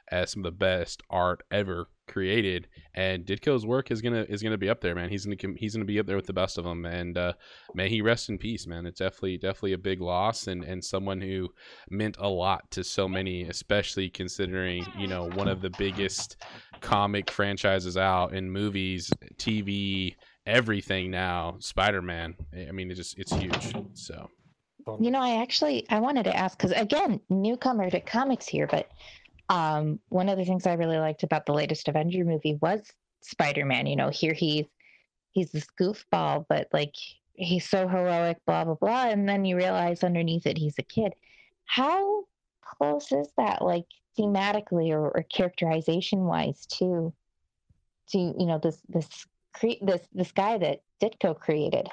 as some of the best art ever created. And Ditko's work is gonna is gonna be up there, man. He's gonna he's gonna be up there with the best of them. And uh, may he rest in peace, man. It's definitely definitely a big loss, and and someone who meant a lot to so many, especially considering, you know, one of the biggest comic franchises out in movies, T V, everything now, Spider-Man. I mean, it just it's huge. So. You know, I actually I wanted to ask, because again, newcomer to comics here, but um, one of the things I really liked about the latest Avenger movie was Spider-Man. You know, here he's he's this goofball, but like he's so heroic, blah blah blah, and then you realize underneath it he's a kid. How close is that, like thematically or, or characterization wise, to to you know this this cre- this this guy that Ditko created?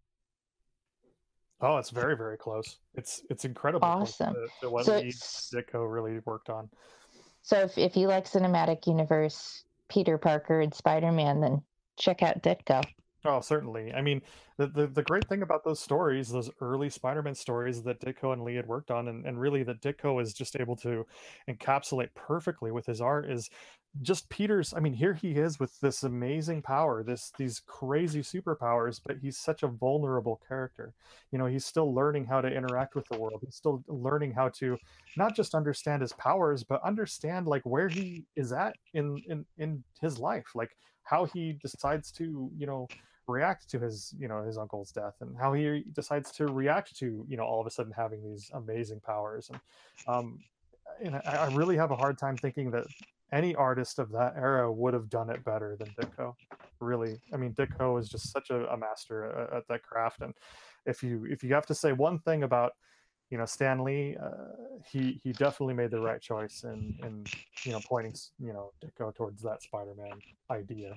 Oh, it's very, very close. It's it's incredibly Awesome. close to, to what So Lee it's- Ditko really worked on. So if, if you like cinematic universe, Peter Parker and Spider-Man, then check out Ditko. Oh, certainly. I mean, the, the, the great thing about those stories, those early Spider-Man stories that Ditko and Lee had worked on, and, and really that Ditko was just able to encapsulate perfectly with his art, is just Peter's. I mean, here he is with this amazing power, this these crazy superpowers, but he's such a vulnerable character. You know, he's still learning how to interact with the world. He's still learning how to not just understand his powers, but understand like where he is at in in in his life, like how he decides to, you know, react to his, you know, his uncle's death, and how he decides to react to, you know, all of a sudden having these amazing powers. And um and I, I really have a hard time thinking that any artist of that era would have done it better than Ditko. Really, I mean, Ditko is just such a, a master at, at that craft. And if you if you have to say one thing about, you know, Stan Lee, uh, he he definitely made the right choice in in you know pointing, you know, Ditko towards that Spider-Man idea.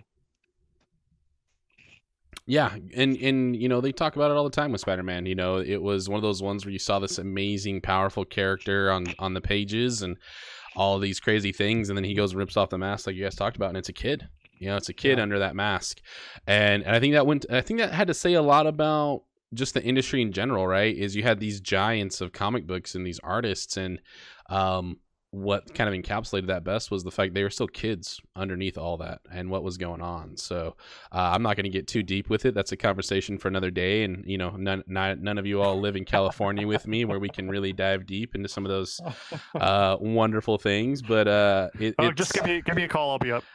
Yeah, and and you know, they talk about it all the time with Spider-Man. You know, it was one of those ones where you saw this amazing, powerful character on on the pages and all these crazy things, and then he goes and rips off the mask like you guys talked about, and it's a kid. You know, it's a kid Yeah. under that mask, and, and I think that went. I think that had to say a lot about just the industry in general, right? Is you had these giants of comic books and these artists, and um, what kind of encapsulated that best was the fact they were still kids underneath all that and what was going on. So uh, I'm not going to get too deep with it. That's a conversation for another day. And, you know, none, none, none of you all live in California with me where we can really dive deep into some of those uh, wonderful things. But uh, it, Oh, it's... just give me give me a call. I'll be up.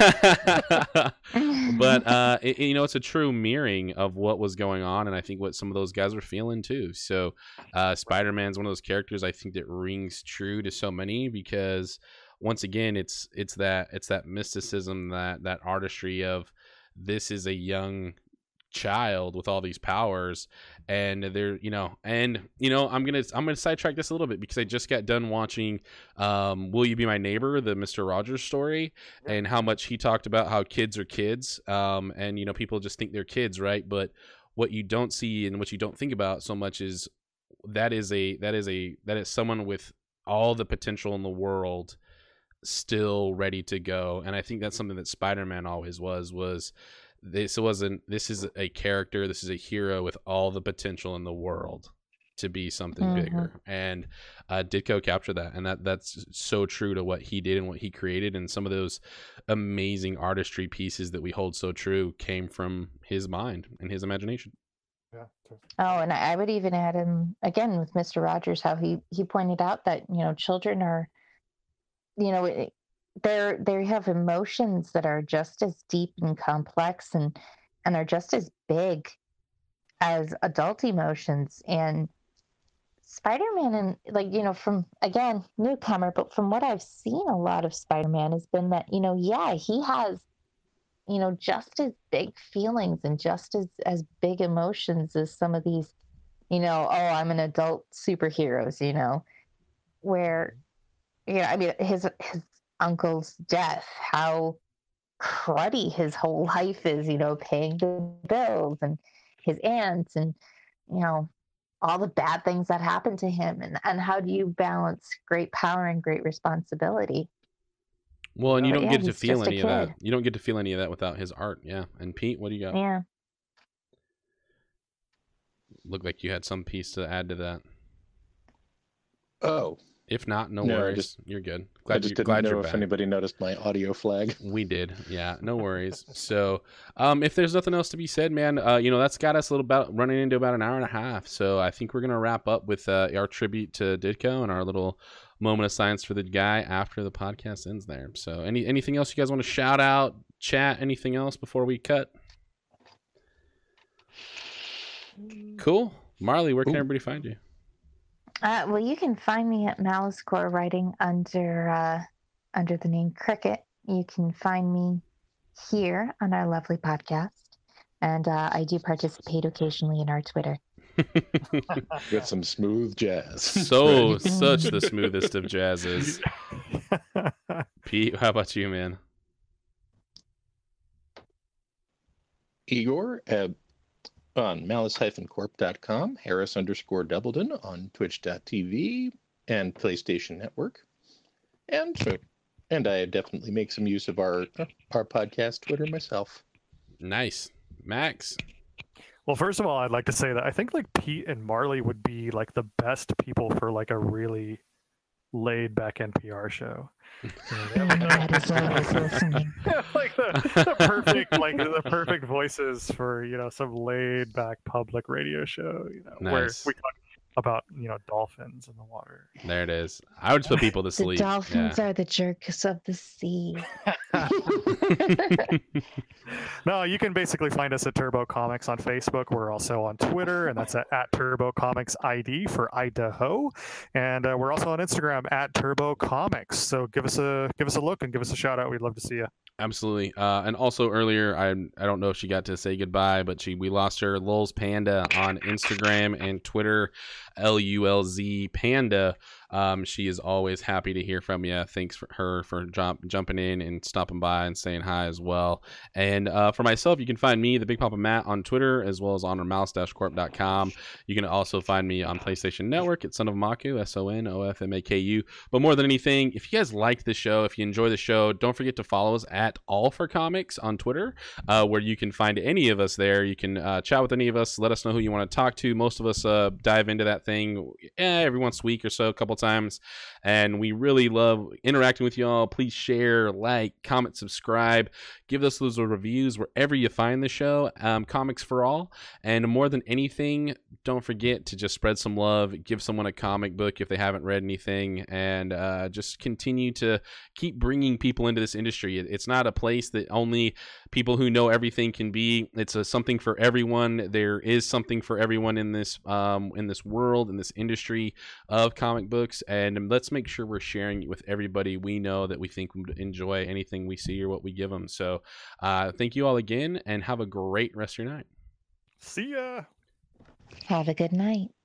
But uh, it, you know, it's a true mirroring of what was going on, and I think what some of those guys were feeling too. So, uh, Spider-Man's one of those characters I think that rings true to so many, because once again, it's it's that it's that mysticism, that that artistry of this is a young child with all these powers, and they're, you know, and you know, I'm gonna I'm gonna sidetrack this a little bit because I just got done watching um Will You Be My Neighbor, the Mister Rogers story, and how much he talked about how kids are kids, um and you know, people just think they're kids, right? But what you don't see and what you don't think about so much is that is a that is a that is someone with all the potential in the world still ready to go. And I think that's something that Spider-Man always was was this wasn't this is a character, this is a hero with all the potential in the world to be something Mhm. bigger. And uh Ditko captured that, and that that's so true to what he did and what he created. And some of those amazing artistry pieces that we hold so true came from his mind and his imagination. Yeah. Oh, and I I would even add in again with Mister Rogers, how he he pointed out that, you know, children are, you know, it- they're they have emotions that are just as deep and complex and and are just as big as adult emotions. And Spider-Man, and like, you know, from again, newcomer, but from what I've seen, a lot of Spider-Man has been that, you know, yeah, he has, you know, just as big feelings and just as as big emotions as some of these, you know, oh, I'm an adult superheroes, you know, where, you know, I mean, his his uncle's death, how cruddy his whole life is, you know, paying the bills, and his aunts, and, you know, all the bad things that happen to him, and and how do you balance great power and great responsibility? Well, and you But don't yeah, get to he's feel just a any of that. kid. You don't get to feel any of that without his art. Yeah. And Pete, what do you got? Yeah. Looked like you had some piece to add to that. Oh, If not, no, No, I worries. just- You're good. I Glad just you, didn't glad know you're if back. anybody noticed my audio flag. We did. Yeah, no worries. So, um, if there's nothing else to be said, man, uh, you know, that's got us a little about running into about an hour and a half. So I think we're going to wrap up with uh, our tribute to Ditko and our little moment of silence for the guy after the podcast ends there. So any anything else you guys want to shout out, chat, anything else before we cut? Cool. Marley, where can Ooh. everybody find you? Uh, well, you can find me at Malice Core writing under uh, under the name Cricket. You can find me here on our lovely podcast, and uh, I do participate occasionally in our Twitter. With some smooth jazz. So Right? such the smoothest of jazzes. Pete, how about you, man? Igor at, on malice dash corp dot com, Harris underscore Doubleton on twitch dot t v and PlayStation Network. And so, and I definitely make some use of our our podcast Twitter myself. Nice. Max? Well, first of all, I'd like to say that I think like Pete and Marley would be like the best people for like a really laid back N P R show. You know, they have, That is what I was listening. like the, the perfect like the perfect voices for, you know, some laid back public radio show, you know, where Nice. we talk about, you know, dolphins in the water. There it is. I would just put people to The sleep. dolphins are the jerks of the sea. No, you can basically find us at Turbo Comics on Facebook. We're also on Twitter, and that's at, at Turbo Comics I D for Idaho, and uh, we're also on Instagram at Turbo Comics. So give us a give us a look and give us a shout out. We'd love to see you. Absolutely. Uh, and also earlier, I I don't know if she got to say goodbye, but she we lost her, Lulz Panda, on Instagram and Twitter, L U L Z Panda. Um, she is always happy to hear from you. Thanks for her for jump, jumping in and stopping by and saying hi as well. And uh, for myself, you can find me, the Big Papa Matt, on Twitter as well as on malice dash corp dot com. You can also find me on PlayStation Network at Son of Maku, S O N O F M A K U. But more than anything, if you guys like the show, if you enjoy the show, don't forget to follow us at All for Comics on Twitter, uh, where you can find any of us there. You can uh, chat with any of us, let us know who you want to talk to. Most of us uh, dive into that thing eh, every once a week or so, a couple times, and we really love interacting with y'all. Please share, like, comment, subscribe, give us those reviews wherever you find the show. um, Comics for All. And more than anything, don't forget to just spread some love, give someone a comic book if they haven't read anything, and uh, just continue to keep bringing people into this industry. It, it's not a place that only people who know everything can be. It's a something for everyone. There is something for everyone in this um, in this world, in this industry of comic books, and let's make sure we're sharing it with everybody we know that we think would enjoy anything we see or what we give them. So uh, thank you all again, and have a great rest of your night. See ya. Have a good night.